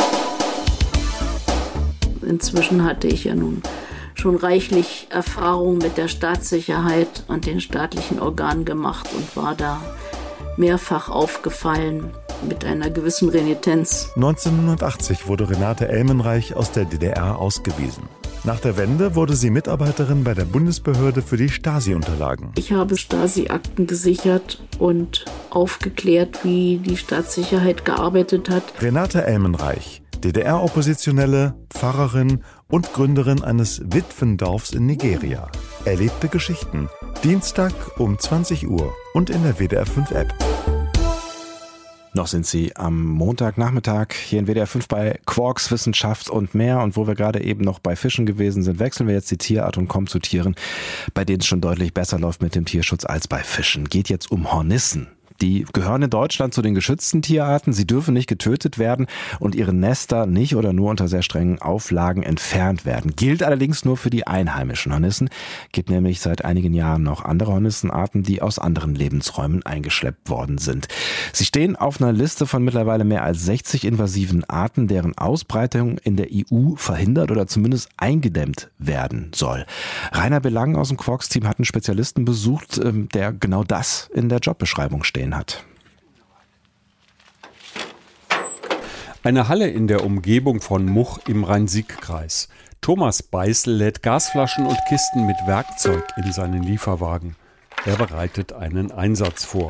Inzwischen hatte ich ja nun schon reichlich Erfahrung mit der Staatssicherheit und den staatlichen Organen gemacht und war da mehrfach aufgefallen mit einer gewissen Renitenz. neunzehnhundertachtzig wurde Renate Elmenreich aus der D D R ausgewiesen. Nach der Wende wurde sie Mitarbeiterin bei der Bundesbehörde für die Stasi-Unterlagen. Ich habe Stasi-Akten gesichert und aufgeklärt, wie die Staatssicherheit gearbeitet hat. Renate Elmenreich, D D R-Oppositionelle, Pfarrerin und Gründerin eines Witwendorfs in Nigeria. Erlebte Geschichten. Dienstag um zwanzig Uhr und in der W D R fünf App. Noch sind Sie am Montagnachmittag hier in W D R fünf bei Quarks, Wissenschaft und mehr. Und wo wir gerade eben noch bei Fischen gewesen sind, wechseln wir jetzt die Tierart und kommen zu Tieren, bei denen es schon deutlich besser läuft mit dem Tierschutz als bei Fischen. Geht jetzt um Hornissen. Die gehören in Deutschland zu den geschützten Tierarten. Sie dürfen nicht getötet werden und ihre Nester nicht oder nur unter sehr strengen Auflagen entfernt werden. Gilt allerdings nur für die einheimischen Hornissen. Gibt nämlich seit einigen Jahren noch andere Hornissenarten, die aus anderen Lebensräumen eingeschleppt worden sind. Sie stehen auf einer Liste von mittlerweile mehr als sechzig invasiven Arten, deren Ausbreitung in der E U verhindert oder zumindest eingedämmt werden soll. Rainer Belang aus dem Quarks-Team hat einen Spezialisten besucht, der genau das in der Jobbeschreibung steht. Hat. Eine Halle in der Umgebung von Much im Rhein-Sieg-Kreis. Thomas Beißel lädt Gasflaschen und Kisten mit Werkzeug in seinen Lieferwagen. Er bereitet einen Einsatz vor.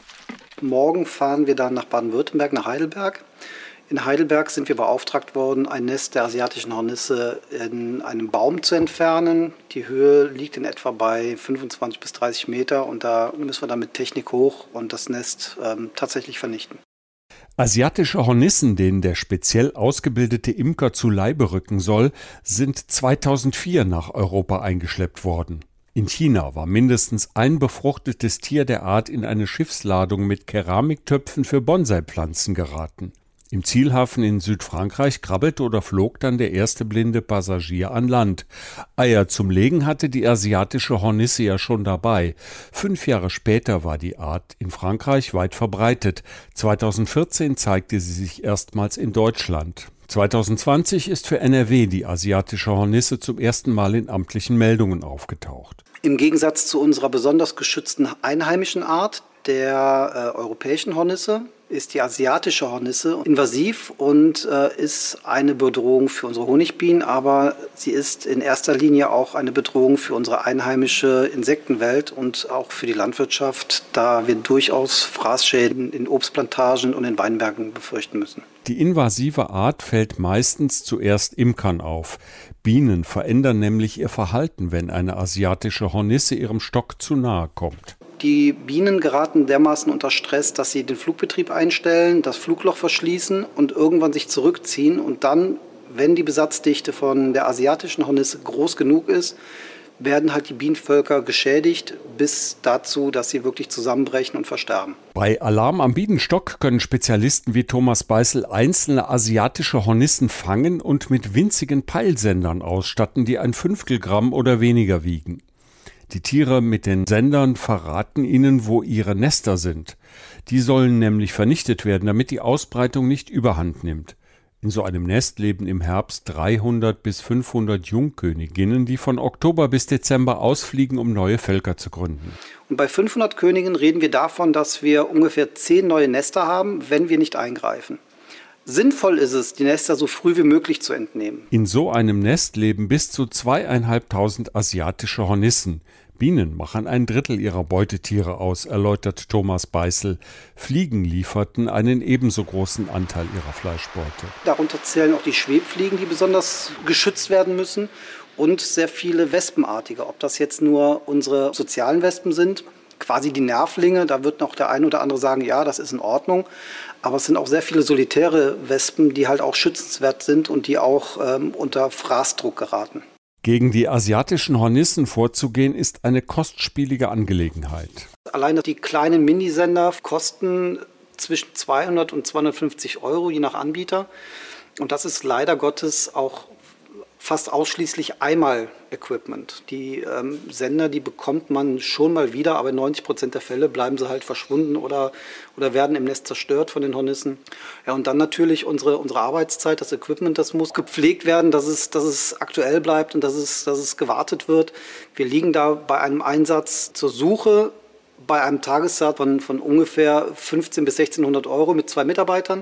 Morgen fahren wir dann nach Baden-Württemberg, nach Heidelberg. In Heidelberg sind wir beauftragt worden, ein Nest der asiatischen Hornisse in einem Baum zu entfernen. Die Höhe liegt in etwa bei fünfundzwanzig bis dreißig Meter und da müssen wir dann mit Technik hoch und das Nest ähm, tatsächlich vernichten. Asiatische Hornissen, denen der speziell ausgebildete Imker zu Leibe rücken soll, sind zweitausendvier nach Europa eingeschleppt worden. In China war mindestens ein befruchtetes Tier der Art in eine Schiffsladung mit Keramiktöpfen für Bonsai-Pflanzen geraten. Im Zielhafen in Südfrankreich krabbelte oder flog dann der erste blinde Passagier an Land. Eier zum Legen hatte die asiatische Hornisse ja schon dabei. Fünf Jahre später war die Art in Frankreich weit verbreitet. zweitausendvierzehn zeigte sie sich erstmals in Deutschland. zweitausendzwanzig ist für N R W die asiatische Hornisse zum ersten Mal in amtlichen Meldungen aufgetaucht. Im Gegensatz zu unserer besonders geschützten einheimischen Art, der äh, europäischen Hornisse, ist die asiatische Hornisse invasiv und äh, ist eine Bedrohung für unsere Honigbienen, aber sie ist in erster Linie auch eine Bedrohung für unsere einheimische Insektenwelt und auch für die Landwirtschaft, da wir durchaus Fraßschäden in Obstplantagen und in Weinbergen befürchten müssen. Die invasive Art fällt meistens zuerst Imkern auf. Bienen verändern nämlich ihr Verhalten, wenn eine asiatische Hornisse ihrem Stock zu nahe kommt. Die Bienen geraten dermaßen unter Stress, dass sie den Flugbetrieb einstellen, das Flugloch verschließen und irgendwann sich zurückziehen. Und dann, wenn die Besatzdichte von der asiatischen Hornisse groß genug ist, werden halt die Bienenvölker geschädigt, bis dazu, dass sie wirklich zusammenbrechen und versterben. Bei Alarm am Bienenstock können Spezialisten wie Thomas Beißel einzelne asiatische Hornissen fangen und mit winzigen Peilsendern ausstatten, die ein Fünftelgramm oder weniger wiegen. Die Tiere mit den Sendern verraten ihnen, wo ihre Nester sind. Die sollen nämlich vernichtet werden, damit die Ausbreitung nicht überhand nimmt. In so einem Nest leben im Herbst dreihundert bis fünfhundert Jungköniginnen, die von Oktober bis Dezember ausfliegen, um neue Völker zu gründen. Und bei fünfhundert Königen reden wir davon, dass wir ungefähr zehn neue Nester haben, wenn wir nicht eingreifen. Sinnvoll ist es, die Nester so früh wie möglich zu entnehmen. In so einem Nest leben bis zu zweieinhalbtausend asiatische Hornissen. Bienen machen ein Drittel ihrer Beutetiere aus, erläutert Thomas Beißel. Fliegen lieferten einen ebenso großen Anteil ihrer Fleischbeute. Darunter zählen auch die Schwebfliegen, die besonders geschützt werden müssen, und sehr viele Wespenartige. Ob das jetzt nur unsere sozialen Wespen sind, quasi die Nervlinge, da wird noch der eine oder andere sagen, ja, das ist in Ordnung. Aber es sind auch sehr viele solitäre Wespen, die halt auch schützenswert sind und die auch ähm, unter Fraßdruck geraten. Gegen die asiatischen Hornissen vorzugehen, ist eine kostspielige Angelegenheit. Alleine die kleinen Minisender kosten zwischen zweihundert und zweihundertfünfzig Euro, je nach Anbieter. Und das ist leider Gottes auch fast ausschließlich Einmal-Equipment. Die ähm, Sender, die bekommt man schon mal wieder, aber in neunzig Prozent der Fälle bleiben sie halt verschwunden oder, oder werden im Nest zerstört von den Hornissen. Ja, und dann natürlich unsere, unsere Arbeitszeit, das Equipment, das muss gepflegt werden, dass es, dass es aktuell bleibt und dass es, dass es gewartet wird. Wir liegen da bei einem Einsatz zur Suche bei einem Tagessatz von, von ungefähr fünfzehnhundert bis sechzehnhundert Euro mit zwei Mitarbeitern.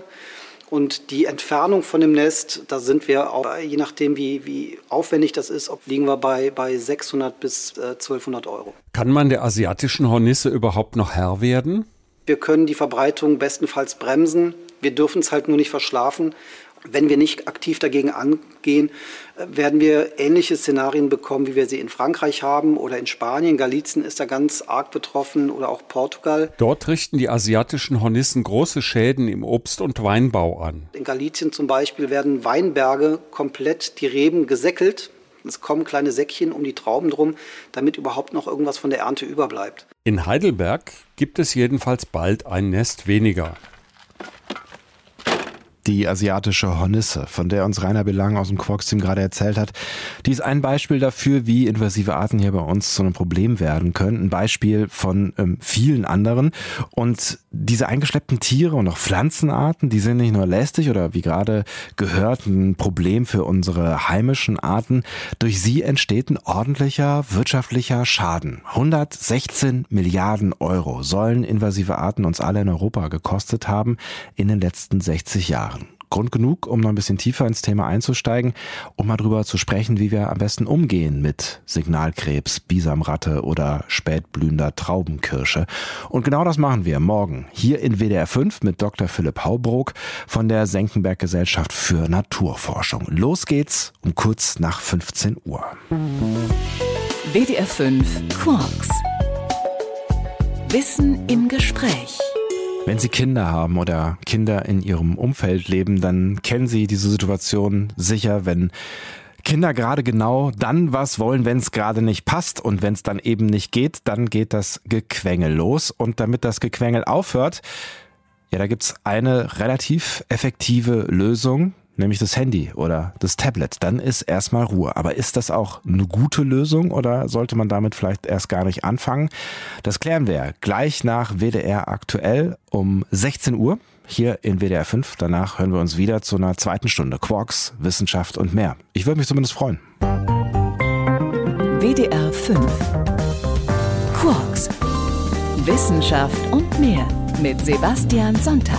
Und die Entfernung von dem Nest, da sind wir auch, je nachdem wie, wie aufwendig das ist, liegen wir bei, bei sechshundert bis äh, zwölfhundert Euro. Kann man der asiatischen Hornisse überhaupt noch Herr werden? Wir können die Verbreitung bestenfalls bremsen. Wir dürfen es halt nur nicht verschlafen. Wenn wir nicht aktiv dagegen angehen, werden wir ähnliche Szenarien bekommen, wie wir sie in Frankreich haben oder in Spanien. Galicien ist da ganz arg betroffen oder auch Portugal. Dort richten die asiatischen Hornissen große Schäden im Obst- und Weinbau an. In Galicien zum Beispiel werden Weinberge komplett die Reben gesäckelt. Es kommen kleine Säckchen um die Trauben drum, damit überhaupt noch irgendwas von der Ernte überbleibt. In Heidelberg gibt es jedenfalls bald ein Nest weniger. Die asiatische Hornisse, von der uns Rainer Belang aus dem Quarks-Team gerade erzählt hat, die ist ein Beispiel dafür, wie invasive Arten hier bei uns zu einem Problem werden können. Ein Beispiel von ähm, vielen anderen. Und diese eingeschleppten Tiere und auch Pflanzenarten, die sind nicht nur lästig oder wie gerade gehört, ein Problem für unsere heimischen Arten. Durch sie entsteht ein ordentlicher wirtschaftlicher Schaden. hundertsechzehn Milliarden Euro sollen invasive Arten uns alle in Europa gekostet haben in den letzten sechzig Jahren. Grund genug, um noch ein bisschen tiefer ins Thema einzusteigen, um mal drüber zu sprechen, wie wir am besten umgehen mit Signalkrebs, Bisamratte oder spätblühender Traubenkirsche. Und genau das machen wir morgen hier in W D R fünf mit Doktor Philipp Haubrook von der Senckenberg Gesellschaft für Naturforschung. Los geht's um kurz nach fünfzehn Uhr. W D R fünf Quarks. Wissen im Gespräch. Wenn Sie Kinder haben oder Kinder in Ihrem Umfeld leben, dann kennen Sie diese Situation sicher, wenn Kinder gerade genau dann was wollen, wenn es gerade nicht passt, und wenn es dann eben nicht geht, dann geht das Gequengel los. Und damit das Gequengel aufhört, ja, da gibt's eine relativ effektive Lösung, nämlich das Handy oder das Tablet. Dann ist erstmal Ruhe. Aber ist das auch eine gute Lösung oder sollte man damit vielleicht erst gar nicht anfangen? Das klären wir gleich nach W D R aktuell um sechzehn Uhr hier in W D R fünf. Danach hören wir uns wieder zu einer zweiten Stunde Quarks, Wissenschaft und mehr. Ich würde mich zumindest freuen. W D R fünf Quarks, Wissenschaft und mehr mit Sebastian Sonntag.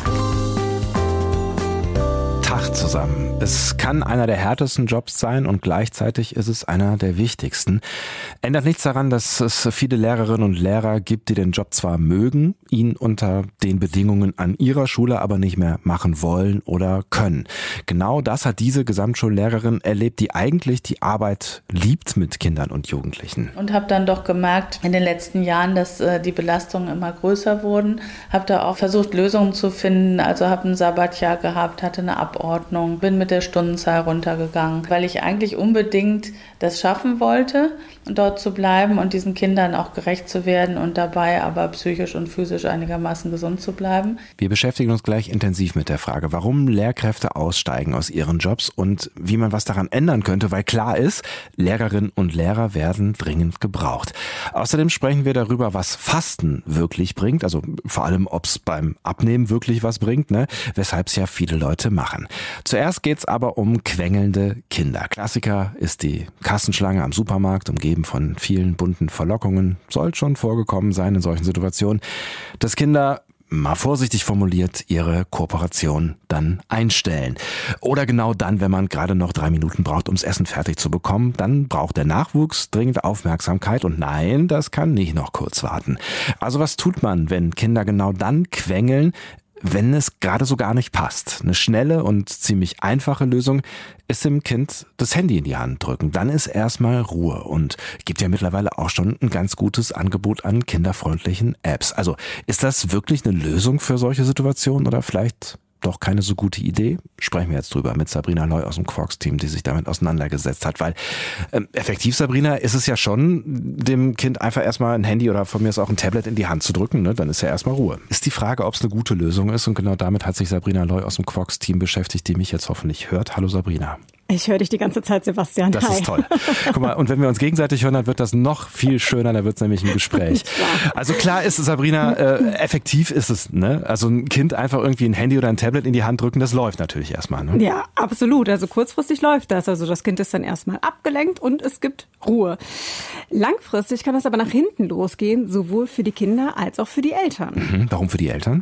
Tag zusammen. Es kann einer der härtesten Jobs sein und gleichzeitig ist es einer der wichtigsten. Ändert nichts daran, dass es viele Lehrerinnen und Lehrer gibt, die den Job zwar mögen, ihn unter den Bedingungen an ihrer Schule aber nicht mehr machen wollen oder können. Genau das hat diese Gesamtschullehrerin erlebt, die eigentlich die Arbeit liebt mit Kindern und Jugendlichen. Und habe dann doch gemerkt in den letzten Jahren, dass äh, die Belastungen immer größer wurden. Habe da auch versucht, Lösungen zu finden. Also habe ein Sabbatjahr gehabt, hatte eine Abordnung, bin mit der Stundenzahl runtergegangen, weil ich eigentlich unbedingt das schaffen wollte, dort zu bleiben und diesen Kindern auch gerecht zu werden und dabei aber psychisch und physisch einigermaßen gesund zu bleiben. Wir beschäftigen uns gleich intensiv mit der Frage, warum Lehrkräfte aussteigen aus ihren Jobs und wie man was daran ändern könnte, weil klar ist, Lehrerinnen und Lehrer werden dringend gebraucht. Außerdem sprechen wir darüber, was Fasten wirklich bringt, also vor allem, ob es beim Abnehmen wirklich was bringt, ne? Weshalb es ja viele Leute machen. Zuerst geht's aber um quengelnde Kinder. Klassiker ist die Kassenschlange am Supermarkt, umgeben von vielen bunten Verlockungen. Soll schon vorgekommen sein in solchen Situationen, dass Kinder, mal vorsichtig formuliert, ihre Kooperation dann einstellen. Oder genau dann, wenn man gerade noch drei Minuten braucht, ums Essen fertig zu bekommen, dann braucht der Nachwuchs dringend Aufmerksamkeit und nein, das kann nicht noch kurz warten. Also was tut man, wenn Kinder genau dann quengeln, wenn es gerade so gar nicht passt? Eine schnelle und ziemlich einfache Lösung ist dem Kind das Handy in die Hand drücken. Dann ist erstmal Ruhe und gibt ja mittlerweile auch schon ein ganz gutes Angebot an kinderfreundlichen Apps. Also ist das wirklich eine Lösung für solche Situationen oder vielleicht doch keine so gute Idee? Sprechen wir jetzt drüber mit Sabrina Loy aus dem Quarks-Team, die sich damit auseinandergesetzt hat. Weil ähm, effektiv, Sabrina, ist es ja schon, dem Kind einfach erstmal ein Handy oder von mir ist auch ein Tablet in die Hand zu drücken, ne? Dann ist ja erstmal Ruhe. Ist die Frage, ob es eine gute Lösung ist, und genau damit hat sich Sabrina Loy aus dem Quarks-Team beschäftigt, die mich jetzt hoffentlich hört. Hallo Sabrina. Ich höre dich die ganze Zeit, Sebastian. Das Hi. ist toll. Guck mal, und wenn wir uns gegenseitig hören, dann wird das noch viel schöner, dann wird es nämlich ein Gespräch. Also klar ist es, Sabrina, äh, effektiv ist es, ne? Also ein Kind einfach irgendwie ein Handy oder ein Tablet in die Hand drücken, das läuft natürlich erstmal, ne? Ja, absolut. Also kurzfristig läuft das. Also das Kind ist dann erstmal abgelenkt und es gibt Ruhe. Langfristig kann das aber nach hinten losgehen, sowohl für die Kinder als auch für die Eltern. Mhm. Warum für die Eltern?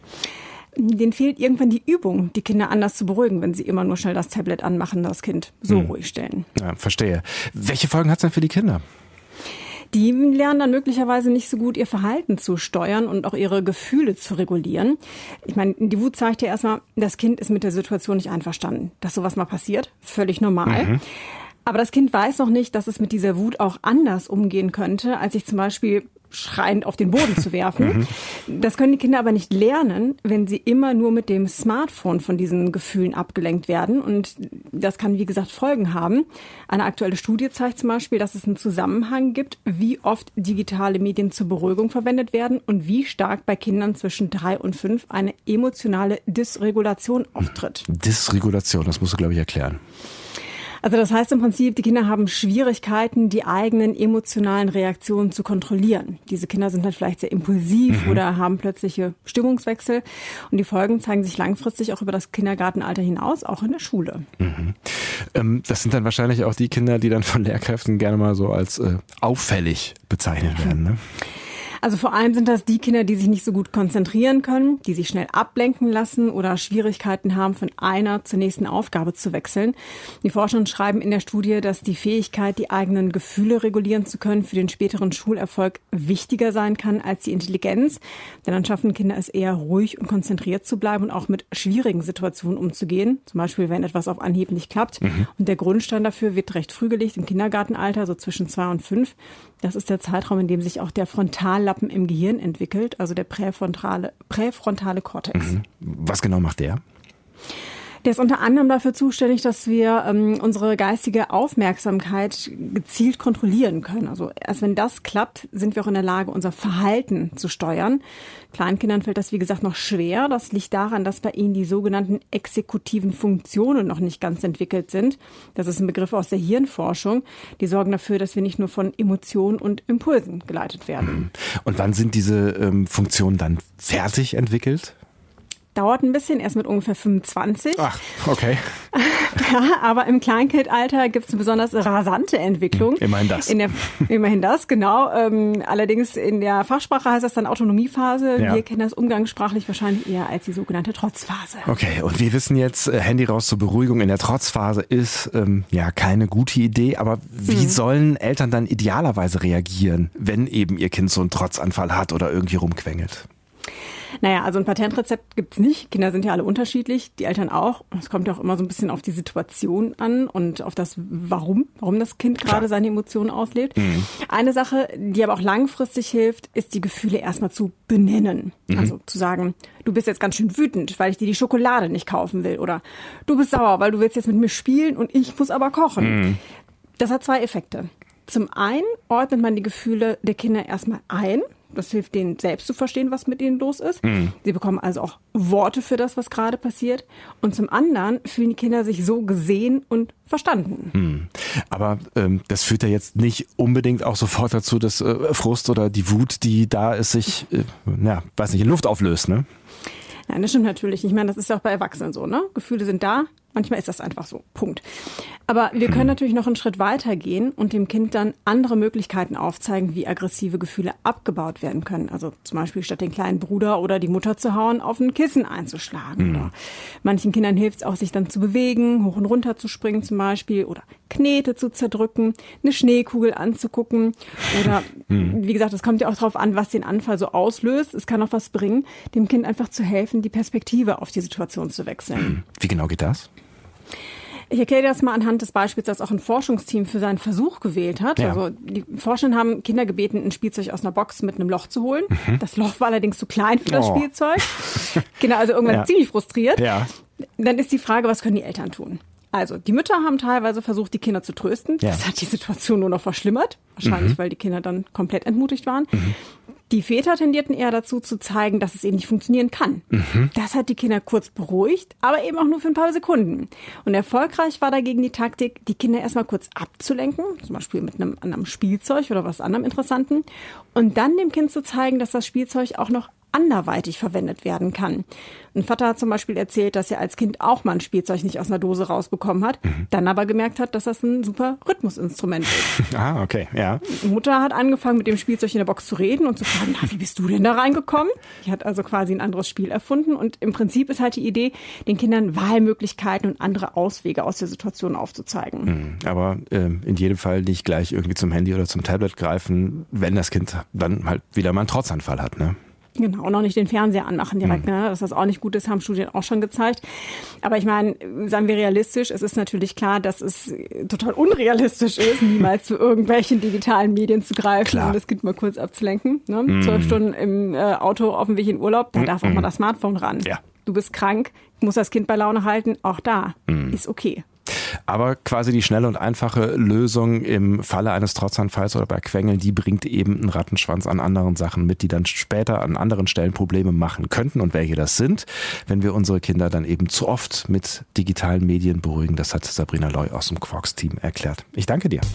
Denen fehlt irgendwann die Übung, die Kinder anders zu beruhigen, wenn sie immer nur schnell das Tablet anmachen, das Kind so hm. ruhig stellen. Ja, verstehe. Welche Folgen hat es denn für die Kinder? Die lernen dann möglicherweise nicht so gut, ihr Verhalten zu steuern und auch ihre Gefühle zu regulieren. Ich meine, die Wut zeigt ja erstmal, das Kind ist mit der Situation nicht einverstanden. Dass sowas mal passiert, völlig normal. Mhm. Aber das Kind weiß noch nicht, dass es mit dieser Wut auch anders umgehen könnte, als sich zum Beispiel schreiend auf den Boden zu werfen. Das können die Kinder aber nicht lernen, wenn sie immer nur mit dem Smartphone von diesen Gefühlen abgelenkt werden. Und das kann, wie gesagt, Folgen haben. Eine aktuelle Studie zeigt zum Beispiel, dass es einen Zusammenhang gibt, wie oft digitale Medien zur Beruhigung verwendet werden und wie stark bei Kindern zwischen drei und fünf eine emotionale Dysregulation auftritt. Dysregulation, das musst du, glaube ich, erklären. Also das heißt im Prinzip, die Kinder haben Schwierigkeiten, die eigenen emotionalen Reaktionen zu kontrollieren. Diese Kinder sind dann vielleicht sehr impulsiv mhm. oder haben plötzliche Stimmungswechsel. Und die Folgen zeigen sich langfristig auch über das Kindergartenalter hinaus, auch in der Schule. Mhm. Ähm, das sind dann wahrscheinlich auch die Kinder, die dann von Lehrkräften gerne mal so als äh, auffällig bezeichnet werden, ne? Also vor allem sind das die Kinder, die sich nicht so gut konzentrieren können, die sich schnell ablenken lassen oder Schwierigkeiten haben, von einer zur nächsten Aufgabe zu wechseln. Die Forscher schreiben in der Studie, dass die Fähigkeit, die eigenen Gefühle regulieren zu können, für den späteren Schulerfolg wichtiger sein kann als die Intelligenz. Denn dann schaffen Kinder es eher, ruhig und konzentriert zu bleiben und auch mit schwierigen Situationen umzugehen. Zum Beispiel, wenn etwas auf Anhieb nicht klappt. Mhm. Und der Grundstein dafür wird recht früh gelegt, im Kindergartenalter, so zwischen zwei und fünf. Das ist der Zeitraum, in dem sich auch der Frontallappen im Gehirn entwickelt, also der präfrontale, präfrontale Kortex. Mhm. Was genau macht der? Der ist unter anderem dafür zuständig, dass wir ähm, unsere geistige Aufmerksamkeit gezielt kontrollieren können. Also erst wenn das klappt, sind wir auch in der Lage, unser Verhalten zu steuern. Kleinkindern fällt das, wie gesagt, noch schwer. Das liegt daran, dass bei ihnen die sogenannten exekutiven Funktionen noch nicht ganz entwickelt sind. Das ist ein Begriff aus der Hirnforschung. Die sorgen dafür, dass wir nicht nur von Emotionen und Impulsen geleitet werden. Und wann sind diese ähm, Funktionen dann fertig entwickelt? Dauert ein bisschen, erst mit ungefähr fünfundzwanzig. Ach, okay. Ja, aber im Kleinkindalter gibt es eine besonders rasante Entwicklung. Immerhin das. In der, immerhin das, genau. Ähm, allerdings in der Fachsprache heißt das dann Autonomiephase. Ja. Wir kennen das umgangssprachlich wahrscheinlich eher als die sogenannte Trotzphase. Okay, und wir wissen jetzt, Handy raus zur Beruhigung in der Trotzphase ist ähm, ja keine gute Idee. Aber wie mhm. sollen Eltern dann idealerweise reagieren, wenn eben ihr Kind so einen Trotzanfall hat oder irgendwie rumquengelt? Naja, also ein Patentrezept gibt's nicht. Kinder sind ja alle unterschiedlich, die Eltern auch. Es kommt ja auch immer so ein bisschen auf die Situation an und auf das Warum, warum das Kind gerade seine Emotionen auslebt. Mhm. Eine Sache, die aber auch langfristig hilft, ist die Gefühle erstmal zu benennen. Mhm. Also zu sagen, du bist jetzt ganz schön wütend, weil ich dir die Schokolade nicht kaufen will. Oder du bist sauer, weil du willst jetzt mit mir spielen und ich muss aber kochen. Mhm. Das hat zwei Effekte. Zum einen ordnet man die Gefühle der Kinder erstmal ein. Das hilft denen selbst zu verstehen, was mit ihnen los ist. Mhm. Sie bekommen also auch Worte für das, was gerade passiert. Und zum anderen fühlen die Kinder sich so gesehen und verstanden. Mhm. Aber ähm, das führt ja jetzt nicht unbedingt auch sofort dazu, dass äh, Frust oder die Wut, die da ist, sich, äh, ja, weiß nicht, in Luft auflöst, ne? Nein, das stimmt natürlich. Ich meine, das ist ja auch bei Erwachsenen so, ne? Gefühle sind da. Manchmal ist das einfach so. Punkt. Aber wir können natürlich noch einen Schritt weiter gehen und dem Kind dann andere Möglichkeiten aufzeigen, wie aggressive Gefühle abgebaut werden können. Also zum Beispiel statt den kleinen Bruder oder die Mutter zu hauen, auf ein Kissen einzuschlagen. Mhm. Oder manchen Kindern hilft es auch, sich dann zu bewegen, hoch und runter zu springen zum Beispiel oder Knete zu zerdrücken, eine Schneekugel anzugucken. Oder mhm. wie gesagt, es kommt ja auch darauf an, was den Anfall so auslöst. Es kann auch was bringen, dem Kind einfach zu helfen, die Perspektive auf die Situation zu wechseln. Wie genau geht das? Ich erkläre das mal anhand des Beispiels, das auch ein Forschungsteam für seinen Versuch gewählt hat. Ja. Also die Forscher haben Kinder gebeten, ein Spielzeug aus einer Box mit einem Loch zu holen. Mhm. Das Loch war allerdings zu klein für das oh. Spielzeug. Kinder also irgendwann ja. ziemlich frustriert. Ja. Dann ist die Frage, was können die Eltern tun? Also die Mütter haben teilweise versucht, die Kinder zu trösten. Ja. Das hat die Situation nur noch verschlimmert. Wahrscheinlich, mhm. weil die Kinder dann komplett entmutigt waren. Mhm. Die Väter tendierten eher dazu, zu zeigen, dass es eben nicht funktionieren kann. Mhm. Das hat die Kinder kurz beruhigt, aber eben auch nur für ein paar Sekunden. Und erfolgreich war dagegen die Taktik, die Kinder erstmal kurz abzulenken, zum Beispiel mit einem anderen Spielzeug oder was anderem Interessanten, und dann dem Kind zu zeigen, dass das Spielzeug auch noch anderweitig verwendet werden kann. Ein Vater hat zum Beispiel erzählt, dass er als Kind auch mal ein Spielzeug nicht aus einer Dose rausbekommen hat, mhm. dann aber gemerkt hat, dass das ein super Rhythmusinstrument ist. Ah, okay, ja. Die Mutter hat angefangen, mit dem Spielzeug in der Box zu reden und zu fragen, na, wie bist du denn da reingekommen? Die hat also quasi ein anderes Spiel erfunden und im Prinzip ist halt die Idee, den Kindern Wahlmöglichkeiten und andere Auswege aus der Situation aufzuzeigen. Mhm. Aber äh, in jedem Fall nicht gleich irgendwie zum Handy oder zum Tablet greifen, wenn das Kind dann halt wieder mal einen Trotzanfall hat, ne? Genau, und auch nicht den Fernseher anmachen direkt, mhm. ne? Dass das auch nicht gut ist, haben Studien auch schon gezeigt. Aber ich meine, sagen wir realistisch, es ist natürlich klar, dass es total unrealistisch ist, niemals zu irgendwelchen digitalen Medien zu greifen, klar. um das Kind mal kurz abzulenken. Ne? Mhm. Zwölf Stunden im äh, Auto auf dem Weg in Urlaub, da mhm. darf auch mal das Smartphone ran. Ja. Du bist krank, muss das Kind bei Laune halten, auch da mhm. ist okay. Aber quasi die schnelle und einfache Lösung im Falle eines Trotzanfalls oder bei Quengeln, die bringt eben einen Rattenschwanz an anderen Sachen mit, die dann später an anderen Stellen Probleme machen könnten. Und welche das sind, wenn wir unsere Kinder dann eben zu oft mit digitalen Medien beruhigen, das hat Sabrina Loy aus dem Quarks-Team erklärt. Ich danke dir.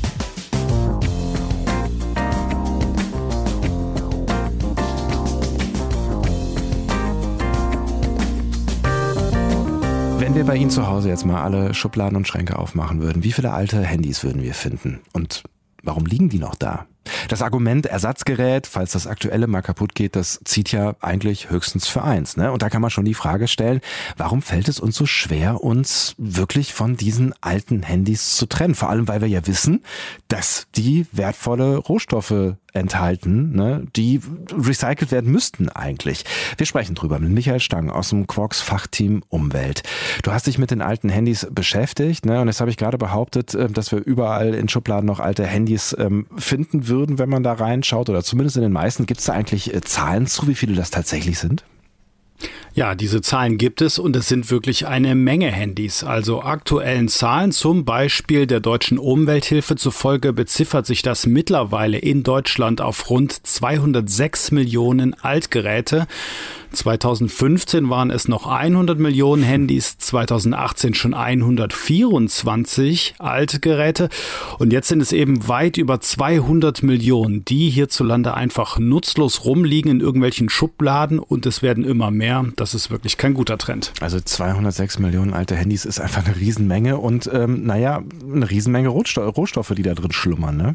Wenn wir bei Ihnen zu Hause jetzt mal alle Schubladen und Schränke aufmachen würden, wie viele alte Handys würden wir finden? Und warum liegen die noch da? Das Argument Ersatzgerät, falls das aktuelle mal kaputt geht, das zieht ja eigentlich höchstens für eins, ne? Und da kann man schon die Frage stellen, warum fällt es uns so schwer, uns wirklich von diesen alten Handys zu trennen? Vor allem, weil wir ja wissen, dass die wertvolle Rohstoffe enthalten, ne, die recycelt werden müssten eigentlich. Wir sprechen drüber mit Michael Stang aus dem Quarks Fachteam Umwelt. Du hast dich mit den alten Handys beschäftigt, ne, und jetzt habe ich gerade behauptet, dass wir überall in Schubladen noch alte Handys ähm, finden würden, wenn man da reinschaut, oder zumindest in den meisten. Gibt es da eigentlich äh, Zahlen zu, wie viele das tatsächlich sind? Ja, diese Zahlen gibt es und es sind wirklich eine Menge Handys. Also aktuellen Zahlen, zum Beispiel der Deutschen Umwelthilfe zufolge, beziffert sich das mittlerweile in Deutschland auf rund zweihundertsechs Millionen Altgeräte. zweitausendfünfzehn waren es noch hundert Millionen Handys, zweitausendachtzehn schon hundertvierundzwanzig Altgeräte und jetzt sind es eben weit über zweihundert Millionen, die hierzulande einfach nutzlos rumliegen in irgendwelchen Schubladen und es werden immer mehr. Das ist wirklich kein guter Trend. Also zweihundertsechs Millionen alte Handys ist einfach eine Riesenmenge und ähm, naja, eine Riesenmenge Rohstoffe, die da drin schlummern, ne?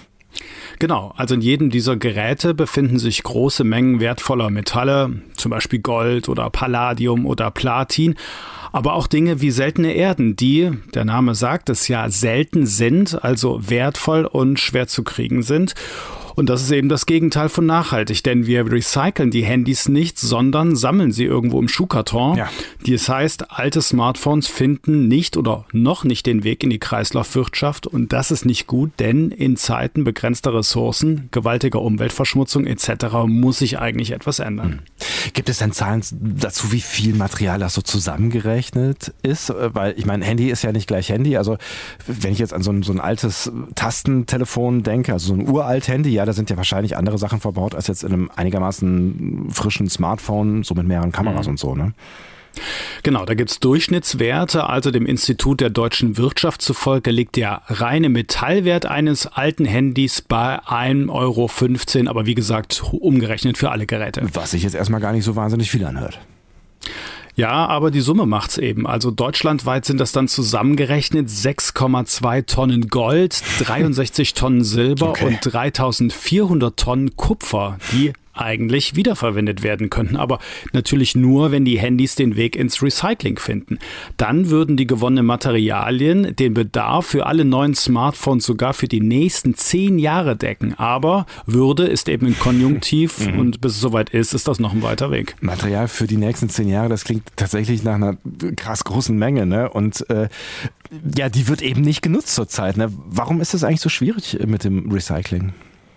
Genau, also in jedem dieser Geräte befinden sich große Mengen wertvoller Metalle, zum Beispiel Gold oder Palladium oder Platin, aber auch Dinge wie seltene Erden, die, der Name sagt es ja, selten sind, also wertvoll und schwer zu kriegen sind. Und das ist eben das Gegenteil von nachhaltig, denn wir recyceln die Handys nicht, sondern sammeln sie irgendwo im Schuhkarton. Ja. Das heißt, alte Smartphones finden nicht oder noch nicht den Weg in die Kreislaufwirtschaft und das ist nicht gut, denn in Zeiten begrenzter Ressourcen, gewaltiger Umweltverschmutzung et cetera muss sich eigentlich etwas ändern. Gibt es denn Zahlen dazu, wie viel Material das so zusammengerechnet ist? Weil ich meine, Handy ist ja nicht gleich Handy. Also wenn ich jetzt an so ein, so ein altes Tastentelefon denke, also so ein uralt Handy, ja, da sind ja wahrscheinlich andere Sachen verbaut als jetzt in einem einigermaßen frischen Smartphone, so mit mehreren Kameras mhm. und so, ne? Genau, da gibt's Durchschnittswerte, also dem Institut der deutschen Wirtschaft zufolge liegt der reine Metallwert eines alten Handys bei ein Euro fünfzehn, aber wie gesagt, umgerechnet für alle Geräte. Was sich jetzt erstmal gar nicht so wahnsinnig viel anhört. Ja, aber die Summe macht's eben. Also deutschlandweit sind das dann zusammengerechnet sechs Komma zwei Tonnen Gold, dreiundsechzig Tonnen Silber okay. und dreitausendvierhundert Tonnen Kupfer, die eigentlich wiederverwendet werden könnten, aber natürlich nur, wenn die Handys den Weg ins Recycling finden. Dann würden die gewonnenen Materialien den Bedarf für alle neuen Smartphones sogar für die nächsten zehn Jahre decken. Aber Würde ist eben ein Konjunktiv mhm. und bis es soweit ist, ist das noch ein weiter Weg. Material für die nächsten zehn Jahre, das klingt tatsächlich nach einer krass großen Menge, ne? Und äh, ja, die wird eben nicht genutzt zurzeit, ne? Warum ist das eigentlich so schwierig mit dem Recycling?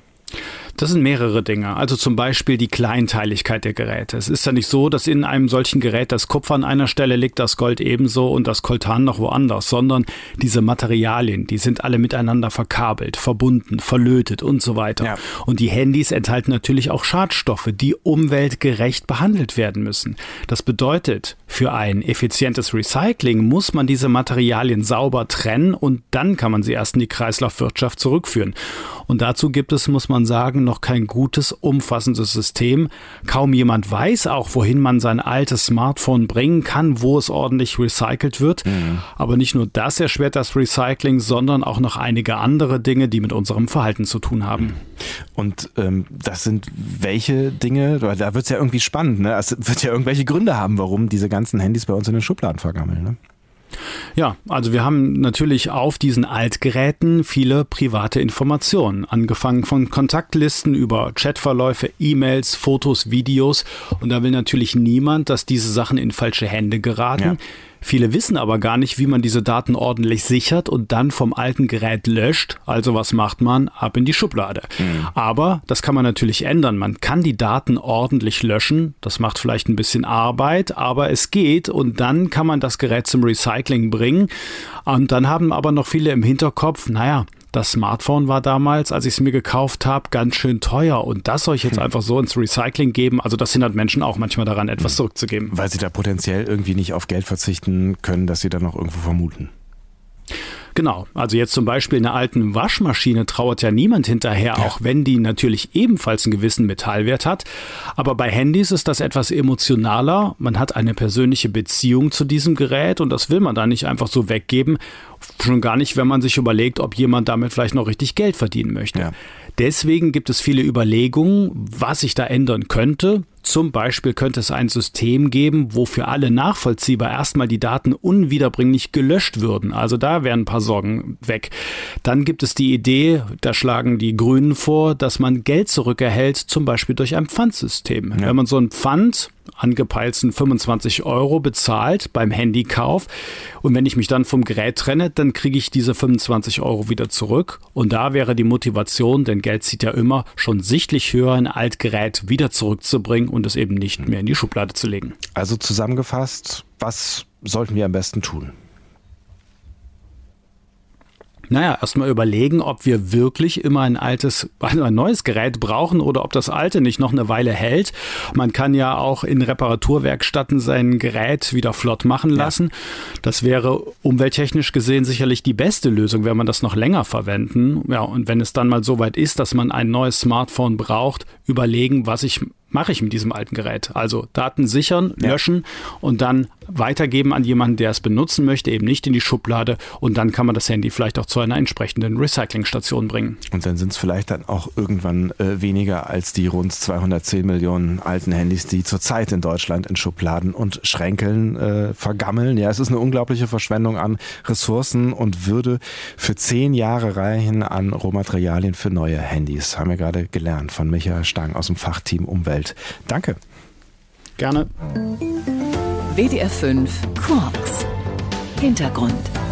Das sind mehrere Dinge. Also zum Beispiel die Kleinteiligkeit der Geräte. Es ist ja nicht so, dass in einem solchen Gerät das Kupfer an einer Stelle liegt, das Gold ebenso und das Koltan noch woanders, sondern diese Materialien, die sind alle miteinander verkabelt, verbunden, verlötet und so weiter. Ja. Und die Handys enthalten natürlich auch Schadstoffe, die umweltgerecht behandelt werden müssen. Das bedeutet, für ein effizientes Recycling muss man diese Materialien sauber trennen und dann kann man sie erst in die Kreislaufwirtschaft zurückführen. Und dazu gibt es, muss man sagen, noch kein gutes, umfassendes System. Kaum jemand weiß auch, wohin man sein altes Smartphone bringen kann, wo es ordentlich recycelt wird. Mhm. Aber nicht nur das erschwert das Recycling, sondern auch noch einige andere Dinge, die mit unserem Verhalten zu tun haben. Und ähm, das sind welche Dinge? Da wird es ja irgendwie spannend, ne? Es wird ja irgendwelche Gründe haben, warum diese ganzen Handys bei uns in den Schubladen vergammeln, ne? Ja, also wir haben natürlich auf diesen Altgeräten viele private Informationen, angefangen von Kontaktlisten über Chatverläufe, E-Mails, Fotos, Videos und da will natürlich niemand, dass diese Sachen in falsche Hände geraten. Ja. Viele wissen aber gar nicht, wie man diese Daten ordentlich sichert und dann vom alten Gerät löscht. Also was macht man? Ab in die Schublade. Mhm. Aber das kann man natürlich ändern. Man kann die Daten ordentlich löschen. Das macht vielleicht ein bisschen Arbeit, aber es geht und dann kann man das Gerät zum Recycling bringen. Und dann haben aber noch viele im Hinterkopf, naja, das Smartphone war damals, als ich es mir gekauft habe, ganz schön teuer. Und das soll ich jetzt einfach so ins Recycling geben. Also das hindert Menschen auch manchmal daran, etwas zurückzugeben. Weil sie da potenziell irgendwie nicht auf Geld verzichten können, das sie dann noch irgendwo vermuten. Genau, also jetzt zum Beispiel einer alten Waschmaschine trauert ja niemand hinterher, auch wenn die natürlich ebenfalls einen gewissen Metallwert hat. Aber bei Handys ist das etwas emotionaler. Man hat eine persönliche Beziehung zu diesem Gerät und das will man da nicht einfach so weggeben. Schon gar nicht, wenn man sich überlegt, ob jemand damit vielleicht noch richtig Geld verdienen möchte. Ja. Deswegen gibt es viele Überlegungen, was sich da ändern könnte. Zum Beispiel könnte es ein System geben, wo für alle nachvollziehbar erstmal die Daten unwiederbringlich gelöscht würden. Also da wären ein paar Sorgen weg. Dann gibt es die Idee, da schlagen die Grünen vor, dass man Geld zurückerhält, zum Beispiel durch ein Pfandsystem. Ja. Wenn man so ein Pfand, angepeilt sind fünfundzwanzig Euro, bezahlt beim Handykauf und wenn ich mich dann vom Gerät trenne, dann kriege ich diese fünfundzwanzig Euro wieder zurück. Und da wäre die Motivation, denn Geld zieht ja immer, schon sichtlich höher, ein Altgerät wieder zurückzubringen und es eben nicht mehr in die Schublade zu legen. Also zusammengefasst, was sollten wir am besten tun? Naja, erstmal überlegen, ob wir wirklich immer ein altes, ein neues Gerät brauchen oder ob das alte nicht noch eine Weile hält. Man kann ja auch in Reparaturwerkstätten sein Gerät wieder flott machen lassen. Ja. Das wäre umwelttechnisch gesehen sicherlich die beste Lösung, wenn man das noch länger verwenden. Ja, und wenn es dann mal so weit ist, dass man ein neues Smartphone braucht, überlegen, was ich mache ich mit diesem alten Gerät. Also Daten sichern, löschen ja. und dann weitergeben an jemanden, der es benutzen möchte, eben nicht in die Schublade. Und dann kann man das Handy vielleicht auch zu einer entsprechenden Recyclingstation bringen. Und dann sind es vielleicht dann auch irgendwann äh, weniger als die rund zweihundertzehn Millionen alten Handys, die zurzeit in Deutschland in Schubladen und Schränkeln äh, vergammeln. Ja, es ist eine unglaubliche Verschwendung an Ressourcen und würde für zehn Jahre reichen an Rohmaterialien für neue Handys. Haben wir gerade gelernt von Michael Stang aus dem Fachteam Umwelt. Danke. Gerne. W D R fünf Quarks. Hintergrund.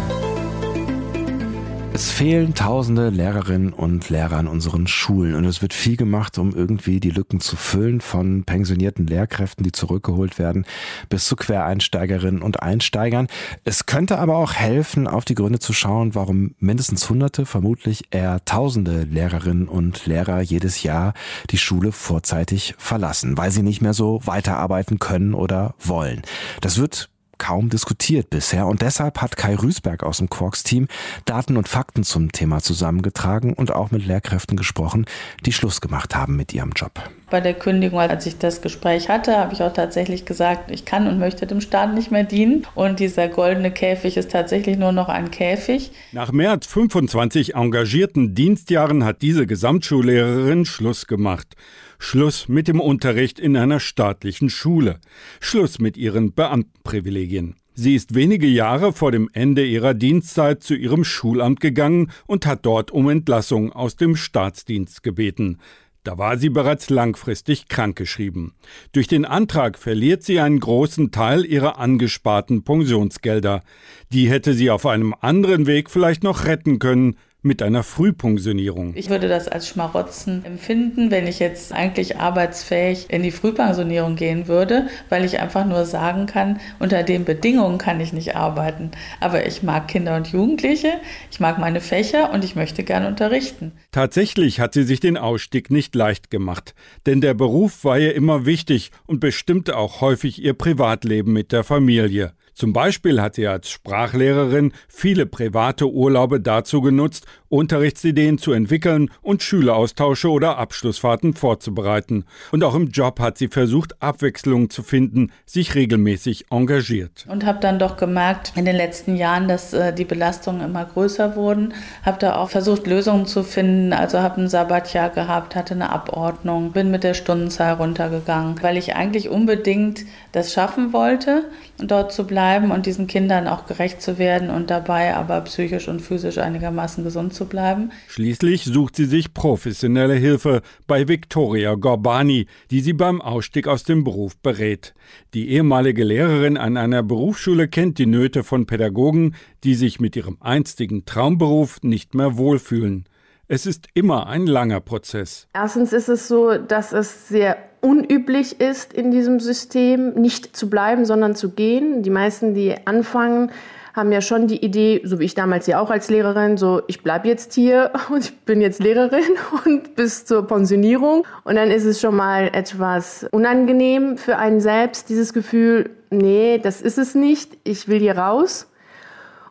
Es fehlen tausende Lehrerinnen und Lehrer an unseren Schulen und es wird viel gemacht, um irgendwie die Lücken zu füllen, von pensionierten Lehrkräften, die zurückgeholt werden, bis zu Quereinsteigerinnen und Einsteigern. Es könnte aber auch helfen, auf die Gründe zu schauen, warum mindestens Hunderte, vermutlich eher Tausende Lehrerinnen und Lehrer jedes Jahr die Schule vorzeitig verlassen, weil sie nicht mehr so weiterarbeiten können oder wollen. Das wird kaum diskutiert bisher und deshalb hat Kai Rüßberg aus dem Quarks-Team Daten und Fakten zum Thema zusammengetragen und auch mit Lehrkräften gesprochen, die Schluss gemacht haben mit ihrem Job. Bei der Kündigung, als ich das Gespräch hatte, habe ich auch tatsächlich gesagt, ich kann und möchte dem Staat nicht mehr dienen und dieser goldene Käfig ist tatsächlich nur noch ein Käfig. Nach mehr als fünfundzwanzig engagierten Dienstjahren hat diese Gesamtschullehrerin Schluss gemacht. Schluss mit dem Unterricht in einer staatlichen Schule. Schluss mit ihren Beamtenprivilegien. Sie ist wenige Jahre vor dem Ende ihrer Dienstzeit zu ihrem Schulamt gegangen und hat dort um Entlassung aus dem Staatsdienst gebeten. Da war sie bereits langfristig krankgeschrieben. Durch den Antrag verliert sie einen großen Teil ihrer angesparten Pensionsgelder. Die hätte sie auf einem anderen Weg vielleicht noch retten können, mit einer Frühpensionierung. Ich würde das als Schmarotzen empfinden, wenn ich jetzt eigentlich arbeitsfähig in die Frühpensionierung gehen würde, weil ich einfach nur sagen kann, unter den Bedingungen kann ich nicht arbeiten. Aber ich mag Kinder und Jugendliche, ich mag meine Fächer und ich möchte gerne unterrichten. Tatsächlich hat sie sich den Ausstieg nicht leicht gemacht, denn der Beruf war ihr immer wichtig und bestimmte auch häufig ihr Privatleben mit der Familie. Zum Beispiel hat sie als Sprachlehrerin viele private Urlaube dazu genutzt, Unterrichtsideen zu entwickeln und Schüleraustausche oder Abschlussfahrten vorzubereiten. Und auch im Job hat sie versucht, Abwechslung zu finden, sich regelmäßig engagiert. Und habe dann doch gemerkt in den letzten Jahren, dass äh, die Belastungen immer größer wurden. Habe da auch versucht, Lösungen zu finden. Also habe ein Sabbatjahr gehabt, hatte eine Abordnung, bin mit der Stundenzahl runtergegangen, weil ich eigentlich unbedingt das schaffen wollte, dort zu bleiben und diesen Kindern auch gerecht zu werden und dabei aber psychisch und physisch einigermaßen gesund zu bleiben. Schließlich sucht sie sich professionelle Hilfe bei Viktoria Gorbani, die sie beim Ausstieg aus dem Beruf berät. Die ehemalige Lehrerin an einer Berufsschule kennt die Nöte von Pädagogen, die sich mit ihrem einstigen Traumberuf nicht mehr wohlfühlen. Es ist immer ein langer Prozess. Erstens ist es so, dass es sehr unüblich ist, in diesem System nicht zu bleiben, sondern zu gehen. Die meisten, die anfangen, haben ja schon die Idee, so wie ich damals ja auch als Lehrerin, so ich bleibe jetzt hier und ich bin jetzt Lehrerin und bis zur Pensionierung. Und dann ist es schon mal etwas unangenehm für einen selbst, dieses Gefühl, nee, das ist es nicht, ich will hier raus.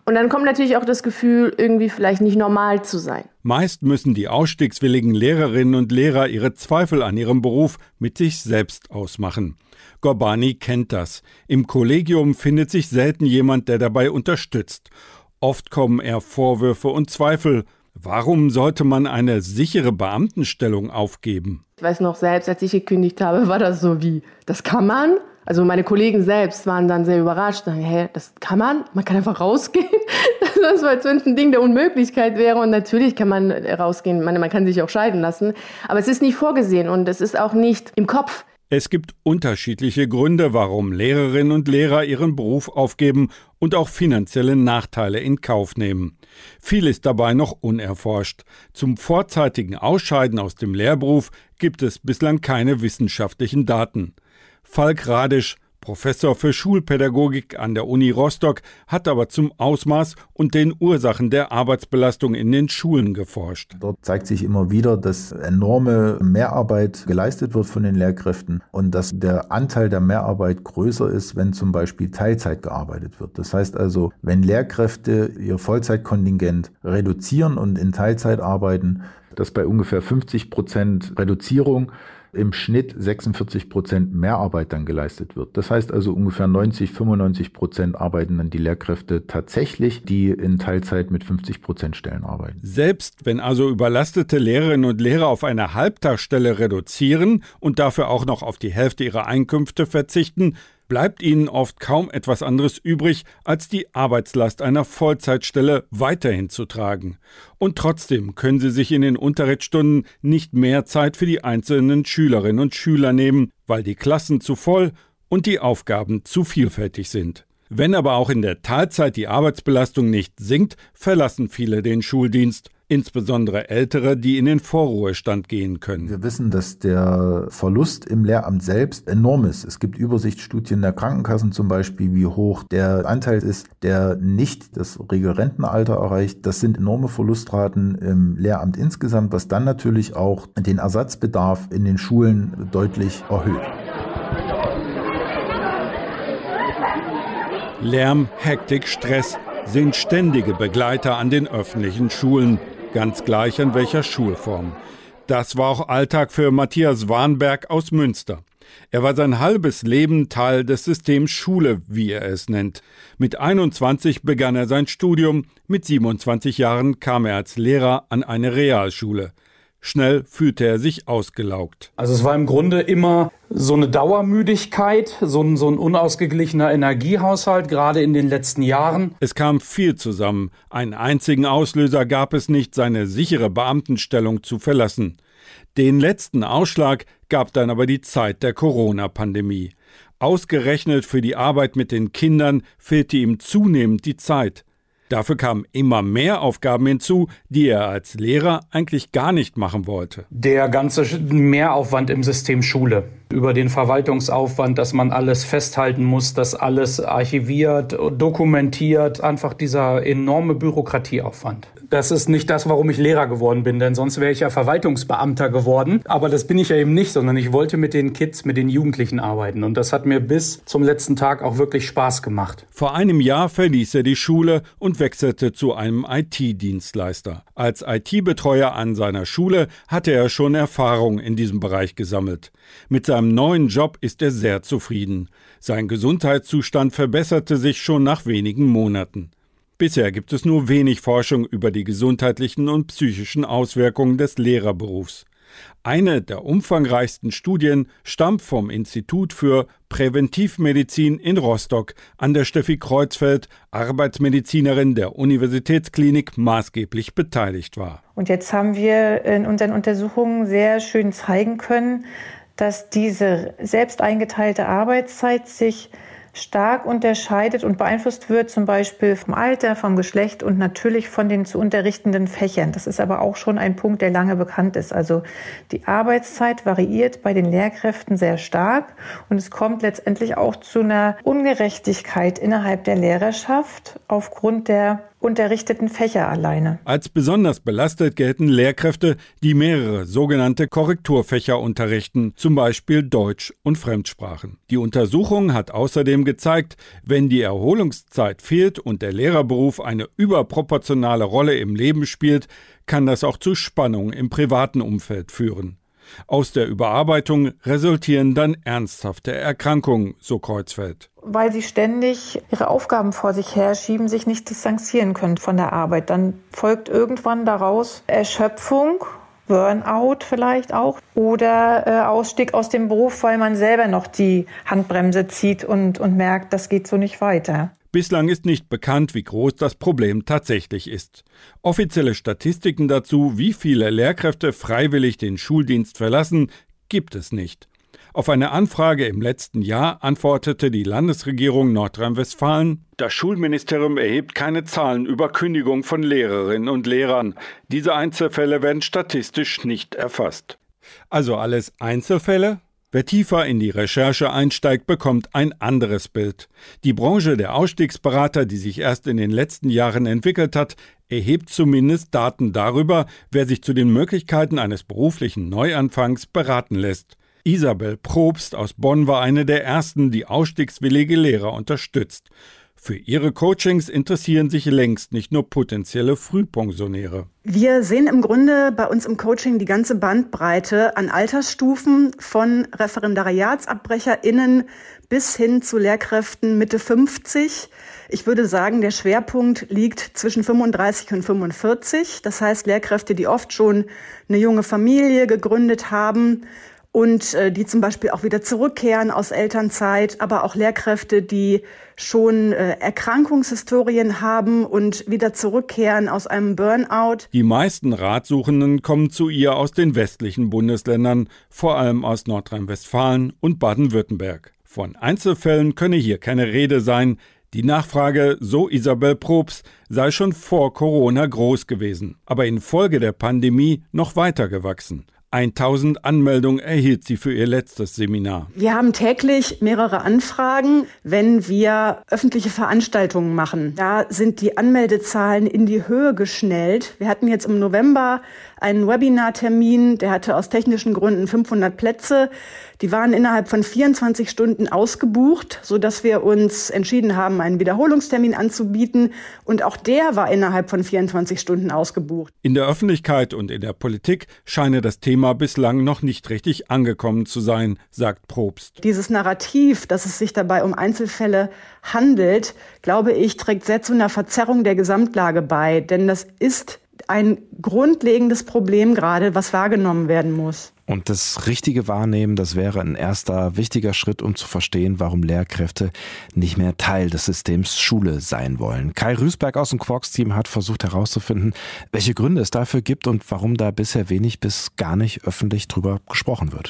Und dann kommt natürlich auch das Gefühl, irgendwie vielleicht nicht normal zu sein. Meist müssen die ausstiegswilligen Lehrerinnen und Lehrer ihre Zweifel an ihrem Beruf mit sich selbst ausmachen. Gorbani kennt das. Im Kollegium findet sich selten jemand, der dabei unterstützt. Oft kommen eher Vorwürfe und Zweifel. Warum sollte man eine sichere Beamtenstellung aufgeben? Ich weiß noch selbst, als ich gekündigt habe, war das so wie, das kann man? Also meine Kollegen selbst waren dann sehr überrascht. Dann, hä, das kann man? Man kann einfach rausgehen? Das war, als wenn es ein Ding der Unmöglichkeit wäre. Und natürlich kann man rausgehen. Man, man kann sich auch scheiden lassen. Aber es ist nicht vorgesehen und es ist auch nicht im Kopf. Es gibt unterschiedliche Gründe, warum Lehrerinnen und Lehrer ihren Beruf aufgeben und auch finanzielle Nachteile in Kauf nehmen. Viel ist dabei noch unerforscht. Zum vorzeitigen Ausscheiden aus dem Lehrberuf gibt es bislang keine wissenschaftlichen Daten. Falk Radisch, Professor für Schulpädagogik an der Uni Rostock, hat aber zum Ausmaß und den Ursachen der Arbeitsbelastung in den Schulen geforscht. Dort zeigt sich immer wieder, dass enorme Mehrarbeit geleistet wird von den Lehrkräften und dass der Anteil der Mehrarbeit größer ist, wenn zum Beispiel Teilzeit gearbeitet wird. Das heißt also, wenn Lehrkräfte ihr Vollzeitkontingent reduzieren und in Teilzeit arbeiten, dass bei ungefähr fünfzig Prozent Reduzierung im Schnitt sechsundvierzig Prozent Mehrarbeit dann geleistet wird. Das heißt also ungefähr neunzig, fünfundneunzig Prozent arbeiten dann die Lehrkräfte tatsächlich, die in Teilzeit mit fünfzig Prozent Stellen arbeiten. Selbst wenn also überlastete Lehrerinnen und Lehrer auf eine Halbtagsstelle reduzieren und dafür auch noch auf die Hälfte ihrer Einkünfte verzichten, bleibt ihnen oft kaum etwas anderes übrig, als die Arbeitslast einer Vollzeitstelle weiterhin zu tragen. Und trotzdem können sie sich in den Unterrichtsstunden nicht mehr Zeit für die einzelnen Schülerinnen und Schüler nehmen, weil die Klassen zu voll und die Aufgaben zu vielfältig sind. Wenn aber auch in der Teilzeit die Arbeitsbelastung nicht sinkt, verlassen viele den Schuldienst. Insbesondere Ältere, die in den Vorruhestand gehen können. Wir wissen, dass der Verlust im Lehramt selbst enorm ist. Es gibt Übersichtsstudien der Krankenkassen zum Beispiel, wie hoch der Anteil ist, der nicht das Regelrentenalter erreicht. Das sind enorme Verlustraten im Lehramt insgesamt, was dann natürlich auch den Ersatzbedarf in den Schulen deutlich erhöht. Lärm, Hektik, Stress sind ständige Begleiter an den öffentlichen Schulen. Ganz gleich an welcher Schulform. Das war auch Alltag für Matthias Warnberg aus Münster. Er war sein halbes Leben Teil des Systems Schule, wie er es nennt. Mit einundzwanzig begann er sein Studium, mit siebenundzwanzig Jahren kam er als Lehrer an eine Realschule. Schnell fühlte er sich ausgelaugt. Also es war im Grunde immer so eine Dauermüdigkeit, so ein, so ein unausgeglichener Energiehaushalt, gerade in den letzten Jahren. Es kam viel zusammen. Einen einzigen Auslöser gab es nicht, seine sichere Beamtenstellung zu verlassen. Den letzten Ausschlag gab dann aber die Zeit der Corona-Pandemie. Ausgerechnet für die Arbeit mit den Kindern fehlte ihm zunehmend die Zeit. Dafür kamen immer mehr Aufgaben hinzu, die er als Lehrer eigentlich gar nicht machen wollte. Der ganze Mehraufwand im System Schule, über den Verwaltungsaufwand, dass man alles festhalten muss, dass alles archiviert, dokumentiert, einfach dieser enorme Bürokratieaufwand. Das ist nicht das, warum ich Lehrer geworden bin, denn sonst wäre ich ja Verwaltungsbeamter geworden. Aber das bin ich ja eben nicht, sondern ich wollte mit den Kids, mit den Jugendlichen arbeiten. Und das hat mir bis zum letzten Tag auch wirklich Spaß gemacht. Vor einem Jahr verließ er die Schule und wechselte zu einem I T-Dienstleister. Als I T-Betreuer an seiner Schule hatte er schon Erfahrung in diesem Bereich gesammelt. Mit seinem neuen Job ist er sehr zufrieden. Sein Gesundheitszustand verbesserte sich schon nach wenigen Monaten. Bisher gibt es nur wenig Forschung über die gesundheitlichen und psychischen Auswirkungen des Lehrerberufs. Eine der umfangreichsten Studien stammt vom Institut für Präventivmedizin in Rostock, an der Steffi Kreuzfeld, Arbeitsmedizinerin der Universitätsklinik, maßgeblich beteiligt war. Und jetzt haben wir in unseren Untersuchungen sehr schön zeigen können, dass diese selbst eingeteilte Arbeitszeit sich stark unterscheidet und beeinflusst wird, zum Beispiel vom Alter, vom Geschlecht und natürlich von den zu unterrichtenden Fächern. Das ist aber auch schon ein Punkt, der lange bekannt ist. Also die Arbeitszeit variiert bei den Lehrkräften sehr stark und es kommt letztendlich auch zu einer Ungerechtigkeit innerhalb der Lehrerschaft aufgrund der unterrichteten Fächer alleine. Als besonders belastet gelten Lehrkräfte, die mehrere sogenannte Korrekturfächer unterrichten, zum Beispiel Deutsch und Fremdsprachen. Die Untersuchung hat außerdem gezeigt, wenn die Erholungszeit fehlt und der Lehrerberuf eine überproportionale Rolle im Leben spielt, kann das auch zu Spannungen im privaten Umfeld führen. Aus der Überarbeitung resultieren dann ernsthafte Erkrankungen, so Kreuzfeld. Weil sie ständig ihre Aufgaben vor sich herschieben, sich nicht distanzieren können von der Arbeit. Dann folgt irgendwann daraus Erschöpfung, Burnout vielleicht auch oder äh, Ausstieg aus dem Beruf, weil man selber noch die Handbremse zieht und, und merkt, das geht so nicht weiter. Bislang ist nicht bekannt, wie groß das Problem tatsächlich ist. Offizielle Statistiken dazu, wie viele Lehrkräfte freiwillig den Schuldienst verlassen, gibt es nicht. Auf eine Anfrage im letzten Jahr antwortete die Landesregierung Nordrhein-Westfalen: Das Schulministerium erhebt keine Zahlen über Kündigung von Lehrerinnen und Lehrern. Diese Einzelfälle werden statistisch nicht erfasst. Also alles Einzelfälle? Wer tiefer in die Recherche einsteigt, bekommt ein anderes Bild. Die Branche der Ausstiegsberater, die sich erst in den letzten Jahren entwickelt hat, erhebt zumindest Daten darüber, wer sich zu den Möglichkeiten eines beruflichen Neuanfangs beraten lässt. Isabel Probst aus Bonn war eine der ersten, die ausstiegswillige Lehrer unterstützt. Für ihre Coachings interessieren sich längst nicht nur potenzielle Frühpensionäre. Wir sehen im Grunde bei uns im Coaching die ganze Bandbreite an Altersstufen von ReferendariatsabbrecherInnen bis hin zu Lehrkräften Mitte fünfzig. Ich würde sagen, der Schwerpunkt liegt zwischen fünfunddreißig und fünfundvierzig. Das heißt, Lehrkräfte, die oft schon eine junge Familie gegründet haben und äh, die zum Beispiel auch wieder zurückkehren aus Elternzeit, aber auch Lehrkräfte, die schon äh, Erkrankungshistorien haben und wieder zurückkehren aus einem Burnout. Die meisten Ratsuchenden kommen zu ihr aus den westlichen Bundesländern, vor allem aus Nordrhein-Westfalen und Baden-Württemberg. Von Einzelfällen könne hier keine Rede sein. Die Nachfrage, so Isabel Probst, sei schon vor Corona groß gewesen, aber infolge der Pandemie noch weiter gewachsen. tausend Anmeldungen erhielt sie für ihr letztes Seminar. Wir haben täglich mehrere Anfragen, wenn wir öffentliche Veranstaltungen machen. Da sind die Anmeldezahlen in die Höhe geschnellt. Wir hatten jetzt im November einen Webinartermin, der hatte aus technischen Gründen fünfhundert Plätze. Die waren innerhalb von vierundzwanzig Stunden ausgebucht, sodass wir uns entschieden haben, einen Wiederholungstermin anzubieten. Und auch der war innerhalb von vierundzwanzig Stunden ausgebucht. In der Öffentlichkeit und in der Politik scheine das Thema bislang noch nicht richtig angekommen zu sein, sagt Probst. Dieses Narrativ, dass es sich dabei um Einzelfälle handelt, glaube ich, trägt sehr zu einer Verzerrung der Gesamtlage bei. Denn das ist ein grundlegendes Problem gerade, was wahrgenommen werden muss. Und das richtige Wahrnehmen, das wäre ein erster wichtiger Schritt, um zu verstehen, warum Lehrkräfte nicht mehr Teil des Systems Schule sein wollen. Kai Rüßberg aus dem Quarks-Team hat versucht herauszufinden, welche Gründe es dafür gibt und warum da bisher wenig bis gar nicht öffentlich drüber gesprochen wird.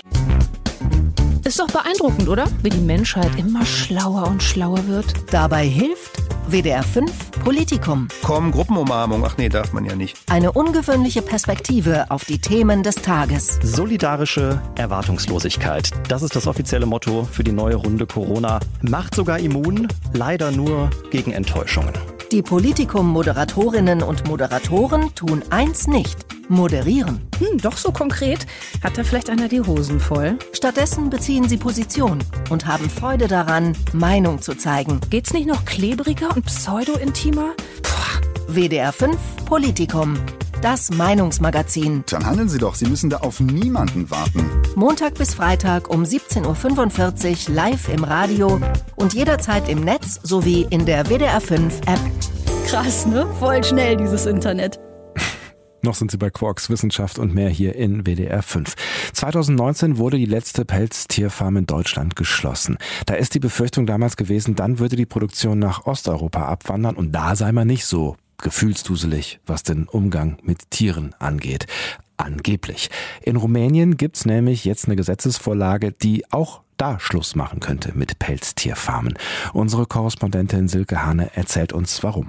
Ist doch beeindruckend, oder? Wie die Menschheit immer schlauer und schlauer wird. Dabei hilft W D R fünf Politikum. Komm, Gruppenumarmung. Ach nee, darf man ja nicht. Eine ungewöhnliche Perspektive auf die Themen des Tages. Solidarische Erwartungslosigkeit. Das ist das offizielle Motto für die neue Runde Corona. Macht sogar immun, leider nur gegen Enttäuschungen. Die Politikum-Moderatorinnen und Moderatoren tun eins nicht: moderieren. Hm, doch so konkret? Hat da vielleicht einer die Hosen voll? Stattdessen beziehen sie Position und haben Freude daran, Meinung zu zeigen. Geht's nicht noch klebriger und pseudo-intimer? W D R fünf Politikum. Das Meinungsmagazin. Dann handeln Sie doch, Sie müssen da auf niemanden warten. Montag bis Freitag um siebzehn Uhr fünfundvierzig live im Radio und jederzeit im Netz sowie in der W D R fünf App. Krass, ne? Voll schnell, dieses Internet. Noch sind Sie bei Quarks Wissenschaft und mehr hier in W D R fünf. zweitausendneunzehn wurde die letzte Pelztierfarm in Deutschland geschlossen. Da ist die Befürchtung damals gewesen, dann würde die Produktion nach Osteuropa abwandern und da sei man nicht so gefühlsduselig, was den Umgang mit Tieren angeht. Angeblich. In Rumänien gibt's nämlich jetzt eine Gesetzesvorlage, die auch da Schluss machen könnte mit Pelztierfarmen. Unsere Korrespondentin Silke Hane erzählt uns, warum.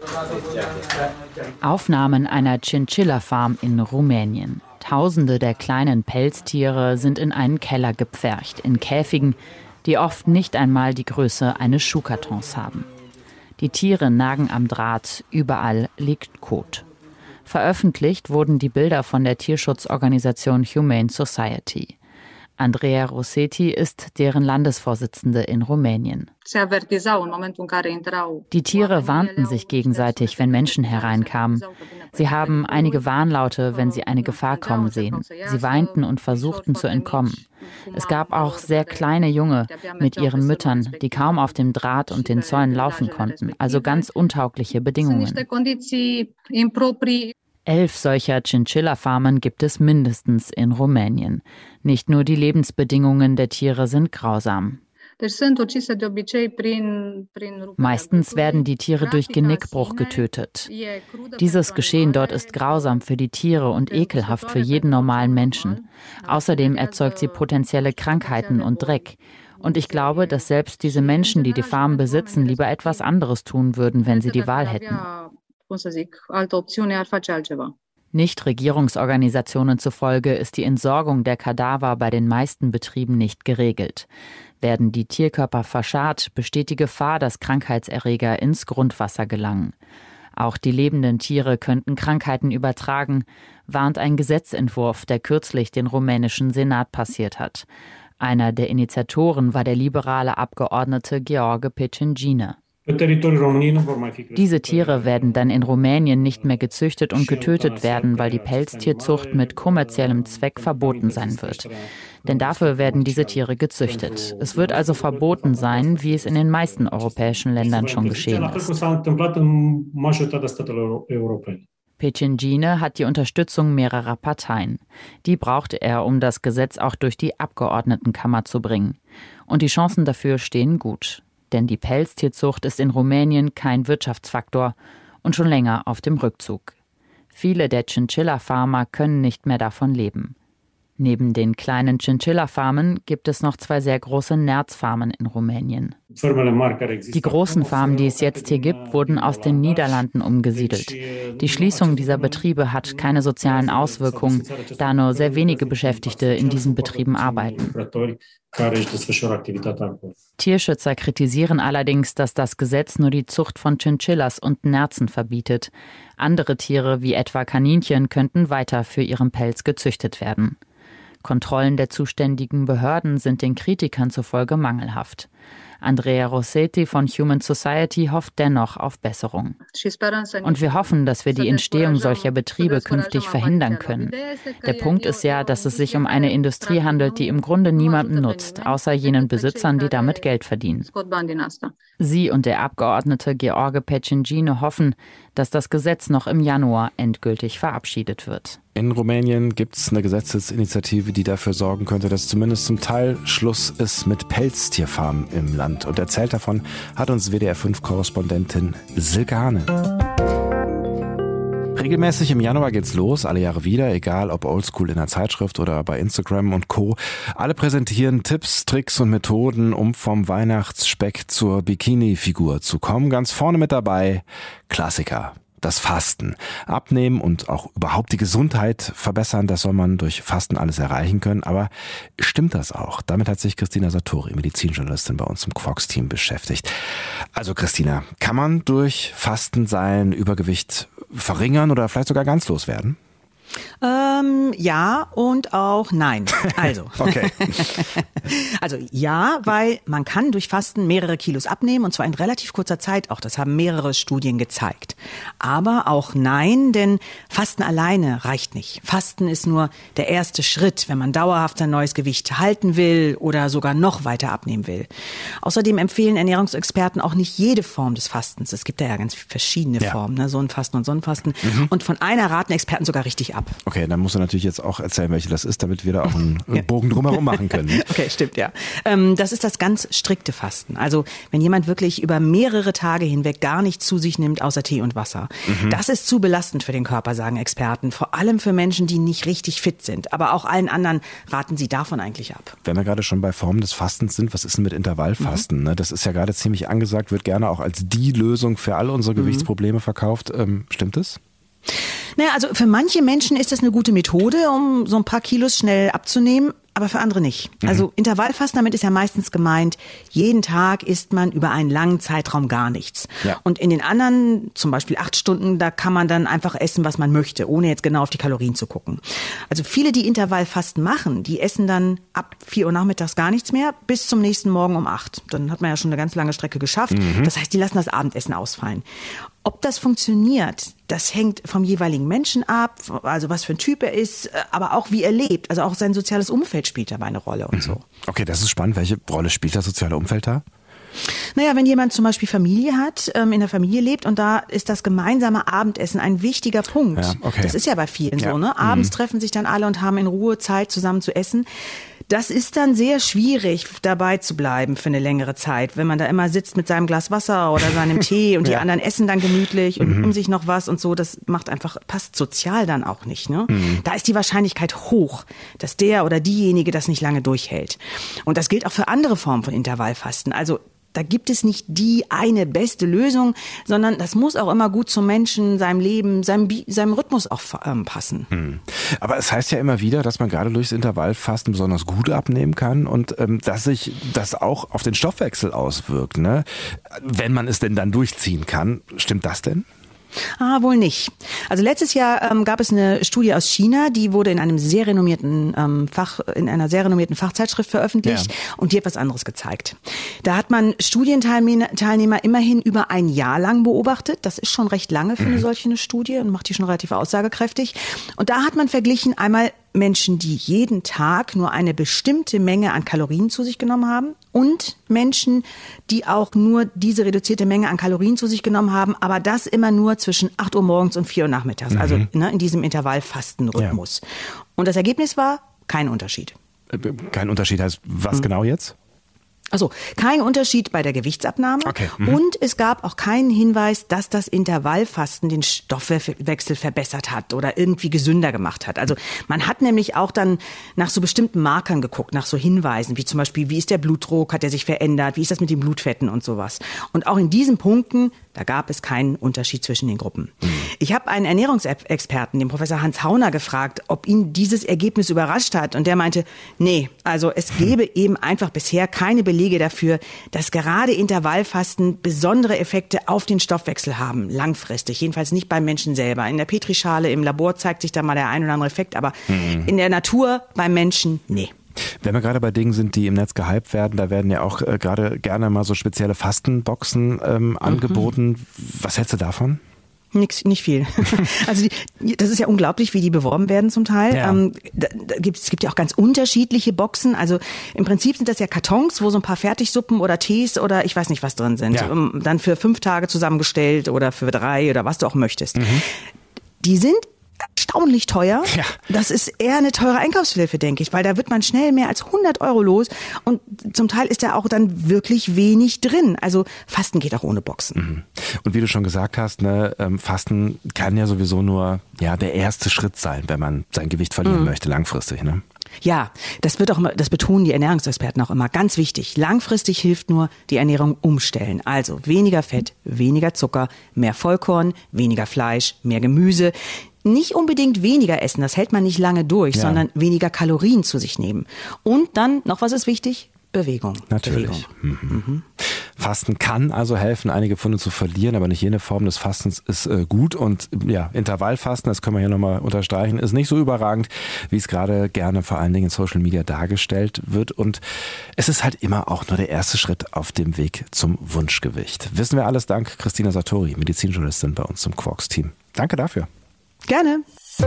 Aufnahmen einer Chinchilla-Farm in Rumänien. Tausende der kleinen Pelztiere sind in einen Keller gepfercht, in Käfigen, die oft nicht einmal die Größe eines Schuhkartons haben. Die Tiere nagen am Draht, überall liegt Kot. Veröffentlicht wurden die Bilder von der Tierschutzorganisation Humane Society. Andrea Rossetti ist deren Landesvorsitzende in Rumänien. Die Tiere warnten sich gegenseitig, wenn Menschen hereinkamen. Sie haben einige Warnlaute, wenn sie eine Gefahr kommen sehen. Sie weinten und versuchten zu entkommen. Es gab auch sehr kleine Junge mit ihren Müttern, die kaum auf dem Draht und den Zäunen laufen konnten, also ganz untaugliche Bedingungen. Elf solcher Chinchilla-Farmen gibt es mindestens in Rumänien. Nicht nur die Lebensbedingungen der Tiere sind grausam. Meistens werden die Tiere durch Genickbruch getötet. Dieses Geschehen dort ist grausam für die Tiere und ekelhaft für jeden normalen Menschen. Außerdem erzeugt sie potenzielle Krankheiten und Dreck. Und ich glaube, dass selbst diese Menschen, die die Farmen besitzen, lieber etwas anderes tun würden, wenn sie die Wahl hätten. Nichtregierungsorganisationen zufolge ist die Entsorgung der Kadaver bei den meisten Betrieben nicht geregelt. Werden die Tierkörper verscharrt, besteht die Gefahr, dass Krankheitserreger ins Grundwasser gelangen. Auch die lebenden Tiere könnten Krankheiten übertragen, warnt ein Gesetzentwurf, der kürzlich den rumänischen Senat passiert hat. Einer der Initiatoren war der liberale Abgeordnete Gheorghe Pecengine. Diese Tiere werden dann in Rumänien nicht mehr gezüchtet und getötet werden, weil die Pelztierzucht mit kommerziellem Zweck verboten sein wird. Denn dafür werden diese Tiere gezüchtet. Es wird also verboten sein, wie es in den meisten europäischen Ländern schon geschehen ist. Pecengine hat die Unterstützung mehrerer Parteien. Die brauchte er, um das Gesetz auch durch die Abgeordnetenkammer zu bringen. Und die Chancen dafür stehen gut. Denn die Pelztierzucht ist in Rumänien kein Wirtschaftsfaktor und schon länger auf dem Rückzug. Viele der Chinchilla-Farmer können nicht mehr davon leben. Neben den kleinen Chinchilla-Farmen gibt es noch zwei sehr große Nerzfarmen in Rumänien. Die großen Farmen, die es jetzt hier gibt, wurden aus den Niederlanden umgesiedelt. Die Schließung dieser Betriebe hat keine sozialen Auswirkungen, da nur sehr wenige Beschäftigte in diesen Betrieben arbeiten. Tierschützer kritisieren allerdings, dass das Gesetz nur die Zucht von Chinchillas und Nerzen verbietet. Andere Tiere, wie etwa Kaninchen, könnten weiter für ihren Pelz gezüchtet werden. Kontrollen der zuständigen Behörden sind den Kritikern zufolge mangelhaft. Andrea Rossetti von Humane Society hofft dennoch auf Besserung. Und wir hoffen, dass wir die Entstehung solcher Betriebe künftig verhindern können. Der Punkt ist ja, dass es sich um eine Industrie handelt, die im Grunde niemandem nutzt, außer jenen Besitzern, die damit Geld verdienen. Sie und der Abgeordnete Gheorghe Pecengine hoffen, dass das Gesetz noch im Januar endgültig verabschiedet wird. In Rumänien gibt es eine Gesetzesinitiative, die dafür sorgen könnte, dass zumindest zum Teil Schluss ist mit Pelztierfarmen im Land. Und erzählt davon hat uns W D R fünf Korrespondentin Silke Hane. Regelmäßig im Januar geht's los, alle Jahre wieder, egal ob oldschool in der Zeitschrift oder bei Instagram und Co. Alle präsentieren Tipps, Tricks und Methoden, um vom Weihnachtsspeck zur Bikini-Figur zu kommen. Ganz vorne mit dabei Klassiker. Das Fasten. Abnehmen und auch überhaupt die Gesundheit verbessern, das soll man durch Fasten alles erreichen können. Aber stimmt das auch? Damit hat sich Christina Sartori, Medizinjournalistin bei uns im Quarks-Team, beschäftigt. Also Christina, kann man durch Fasten sein Übergewicht verringern oder vielleicht sogar ganz loswerden? Ähm, ja und auch nein. Also. Okay. Also ja, weil man kann durch Fasten mehrere Kilos abnehmen und zwar in relativ kurzer Zeit auch. Das haben mehrere Studien gezeigt. Aber auch nein, denn Fasten alleine reicht nicht. Fasten ist nur der erste Schritt, wenn man dauerhaft sein neues Gewicht halten will oder sogar noch weiter abnehmen will. Außerdem empfehlen Ernährungsexperten auch nicht jede Form des Fastens. Es gibt ja ganz verschiedene ja. Formen, ne? So ein Fasten und so ein Fasten. Mhm. Und von einer raten Experten sogar richtig ab. Okay, dann musst du natürlich jetzt auch erzählen, welche das ist, damit wir da auch einen ja. Bogen drumherum machen können. Okay, stimmt, ja. Ähm, das ist das ganz strikte Fasten. Also wenn jemand wirklich über mehrere Tage hinweg gar nichts zu sich nimmt, außer Tee und Wasser. Mhm. Das ist zu belastend für den Körper, sagen Experten. Vor allem für Menschen, die nicht richtig fit sind. Aber auch allen anderen raten sie davon eigentlich ab. Wenn wir gerade schon bei Formen des Fastens sind, was ist denn mit Intervallfasten? Mhm. Das ist ja gerade ziemlich angesagt, wird gerne auch als die Lösung für all unsere Gewichtsprobleme verkauft. Ähm, stimmt das? Naja, also für manche Menschen ist das eine gute Methode, um so ein paar Kilos schnell abzunehmen. aber für andere nicht. Mhm. Also Intervallfasten, damit ist ja meistens gemeint, jeden Tag isst man über einen langen Zeitraum gar nichts. Ja. Und in den anderen, zum Beispiel acht Stunden, da kann man dann einfach essen, was man möchte, ohne jetzt genau auf die Kalorien zu gucken. Also viele, die Intervallfasten machen, die essen dann ab vier Uhr nachmittags gar nichts mehr bis zum nächsten Morgen um acht. Dann hat man ja schon eine ganz lange Strecke geschafft. Mhm. Das heißt, die lassen das Abendessen ausfallen. Ob das funktioniert, das hängt vom jeweiligen Menschen ab, also was für ein Typ er ist, aber auch wie er lebt. Also auch sein soziales Umfeld spielt dabei eine Rolle und so. Okay, das ist spannend. Welche Rolle spielt das soziale Umfeld da? Naja, wenn jemand zum Beispiel Familie hat, ähm, in der Familie lebt und da ist das gemeinsame Abendessen ein wichtiger Punkt. Ja, okay. Das ist ja bei vielen ja. so, ne? Abends mhm. treffen sich dann alle und haben in Ruhe Zeit, zusammen zu essen. Das ist dann sehr schwierig, dabei zu bleiben für eine längere Zeit, wenn man da immer sitzt mit seinem Glas Wasser oder seinem Tee und ja. die anderen essen dann gemütlich und mhm. um sich noch was und so. Das macht einfach, passt sozial dann auch nicht, ne? Mhm. Da ist die Wahrscheinlichkeit hoch, dass der oder diejenige das nicht lange durchhält. Und das gilt auch für andere Formen von Intervallfasten. Also da gibt es nicht die eine beste Lösung, sondern das muss auch immer gut zum Menschen, seinem Leben, seinem, seinem Rhythmus auch ähm, passen. Hm. Aber es heißt ja immer wieder, dass man gerade durchs Intervallfasten besonders gut abnehmen kann und ähm, dass sich das auch auf den Stoffwechsel auswirkt, ne? Wenn man es denn dann durchziehen kann. Stimmt das denn? Ah, wohl nicht. Also letztes Jahr ähm, gab es eine Studie aus China, die wurde in einem sehr renommierten ähm, Fach, in einer sehr renommierten Fachzeitschrift veröffentlicht ja. und die hat was anderes gezeigt. Da hat man Studienteilnehmer immerhin über ein Jahr lang beobachtet. Das ist schon recht lange für eine solche eine Studie und macht die schon relativ aussagekräftig. Und da hat man verglichen einmal Menschen, die jeden Tag nur eine bestimmte Menge an Kalorien zu sich genommen haben und Menschen, die auch nur diese reduzierte Menge an Kalorien zu sich genommen haben, aber das immer nur zwischen acht Uhr morgens und vier Uhr nachmittags, mhm. also ne, in diesem Intervallfastenrhythmus. Ja. Und das Ergebnis war kein Unterschied. Kein Unterschied heißt was mhm. genau jetzt? Also kein Unterschied bei der Gewichtsabnahme okay. mhm. und es gab auch keinen Hinweis, dass das Intervallfasten den Stoffwechsel verbessert hat oder irgendwie gesünder gemacht hat. Also man hat nämlich auch dann nach so bestimmten Markern geguckt, nach so Hinweisen, wie zum Beispiel, wie ist der Blutdruck, hat er sich verändert, wie ist das mit den Blutfetten und sowas. Und auch in diesen Punkten, da gab es keinen Unterschied zwischen den Gruppen. Mhm. Ich habe einen Ernährungsexperten, den Professor Hans Hauner, gefragt, ob ihn dieses Ergebnis überrascht hat und der meinte, nee, also es gebe eben einfach bisher keine Belege dafür, dass gerade Intervallfasten besondere Effekte auf den Stoffwechsel haben, langfristig. Jedenfalls nicht beim Menschen selber. In der Petrischale, im Labor zeigt sich da mal der ein oder andere Effekt, aber mhm. in der Natur beim Menschen, nee. Wenn wir gerade bei Dingen sind, die im Netz gehypt werden, da werden ja auch äh, gerade gerne mal so spezielle Fastenboxen ähm, mhm. angeboten. Was hältst du davon? Nix, nicht viel. Also die, das ist ja unglaublich, wie die beworben werden zum Teil. Ja. Ähm, da, da gibt, es gibt ja auch ganz unterschiedliche Boxen. Also im Prinzip sind das ja Kartons, wo so ein paar Fertigsuppen oder Tees oder ich weiß nicht was drin sind. Ja. Um, dann für fünf Tage zusammengestellt oder für drei oder was du auch möchtest. Mhm. Die sind erstaunlich teuer. Ja. Das ist eher eine teure Einkaufshilfe, denke ich, weil da wird man schnell mehr als hundert Euro los und zum Teil ist da auch dann wirklich wenig drin. Also Fasten geht auch ohne Boxen. Mhm. Und wie du schon gesagt hast, ne, Fasten kann ja sowieso nur ja der erste Schritt sein, wenn man sein Gewicht verlieren mhm. möchte, langfristig, ne? Ja, das wird auch immer, das betonen die Ernährungsexperten auch immer. Ganz wichtig. Langfristig hilft nur die Ernährung umstellen. Also weniger Fett, weniger Zucker, mehr Vollkorn, weniger Fleisch, mehr Gemüse. Nicht unbedingt weniger essen, das hält man nicht lange durch, ja. sondern weniger Kalorien zu sich nehmen. Und dann, noch was ist wichtig? Bewegung. Natürlich. Bewegung. Mhm. Mhm. Fasten kann also helfen, einige Pfunde zu verlieren, aber nicht jede Form des Fastens ist äh, gut. Und ja, Intervallfasten, das können wir hier nochmal unterstreichen, ist nicht so überragend, wie es gerade gerne vor allen Dingen in Social Media dargestellt wird. Und es ist halt immer auch nur der erste Schritt auf dem Weg zum Wunschgewicht. Wissen wir alles dank Christina Sartori, Medizinjournalistin bei uns im Quarks-Team. Danke dafür. Gerne.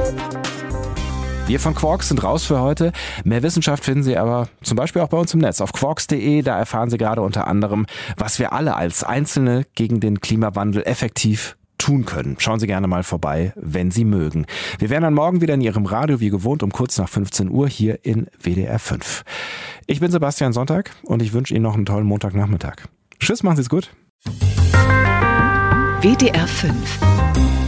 Wir von Quarks sind raus für heute. Mehr Wissenschaft finden Sie aber zum Beispiel auch bei uns im Netz auf quarks punkt de. Da erfahren Sie gerade unter anderem, was wir alle als Einzelne gegen den Klimawandel effektiv tun können. Schauen Sie gerne mal vorbei, wenn Sie mögen. Wir wären dann morgen wieder in Ihrem Radio, wie gewohnt, um kurz nach fünfzehn Uhr hier in W D R fünf. Ich bin Sebastian Sonntag und ich wünsche Ihnen noch einen tollen Montagnachmittag. Tschüss, machen Sie es gut. W D R fünf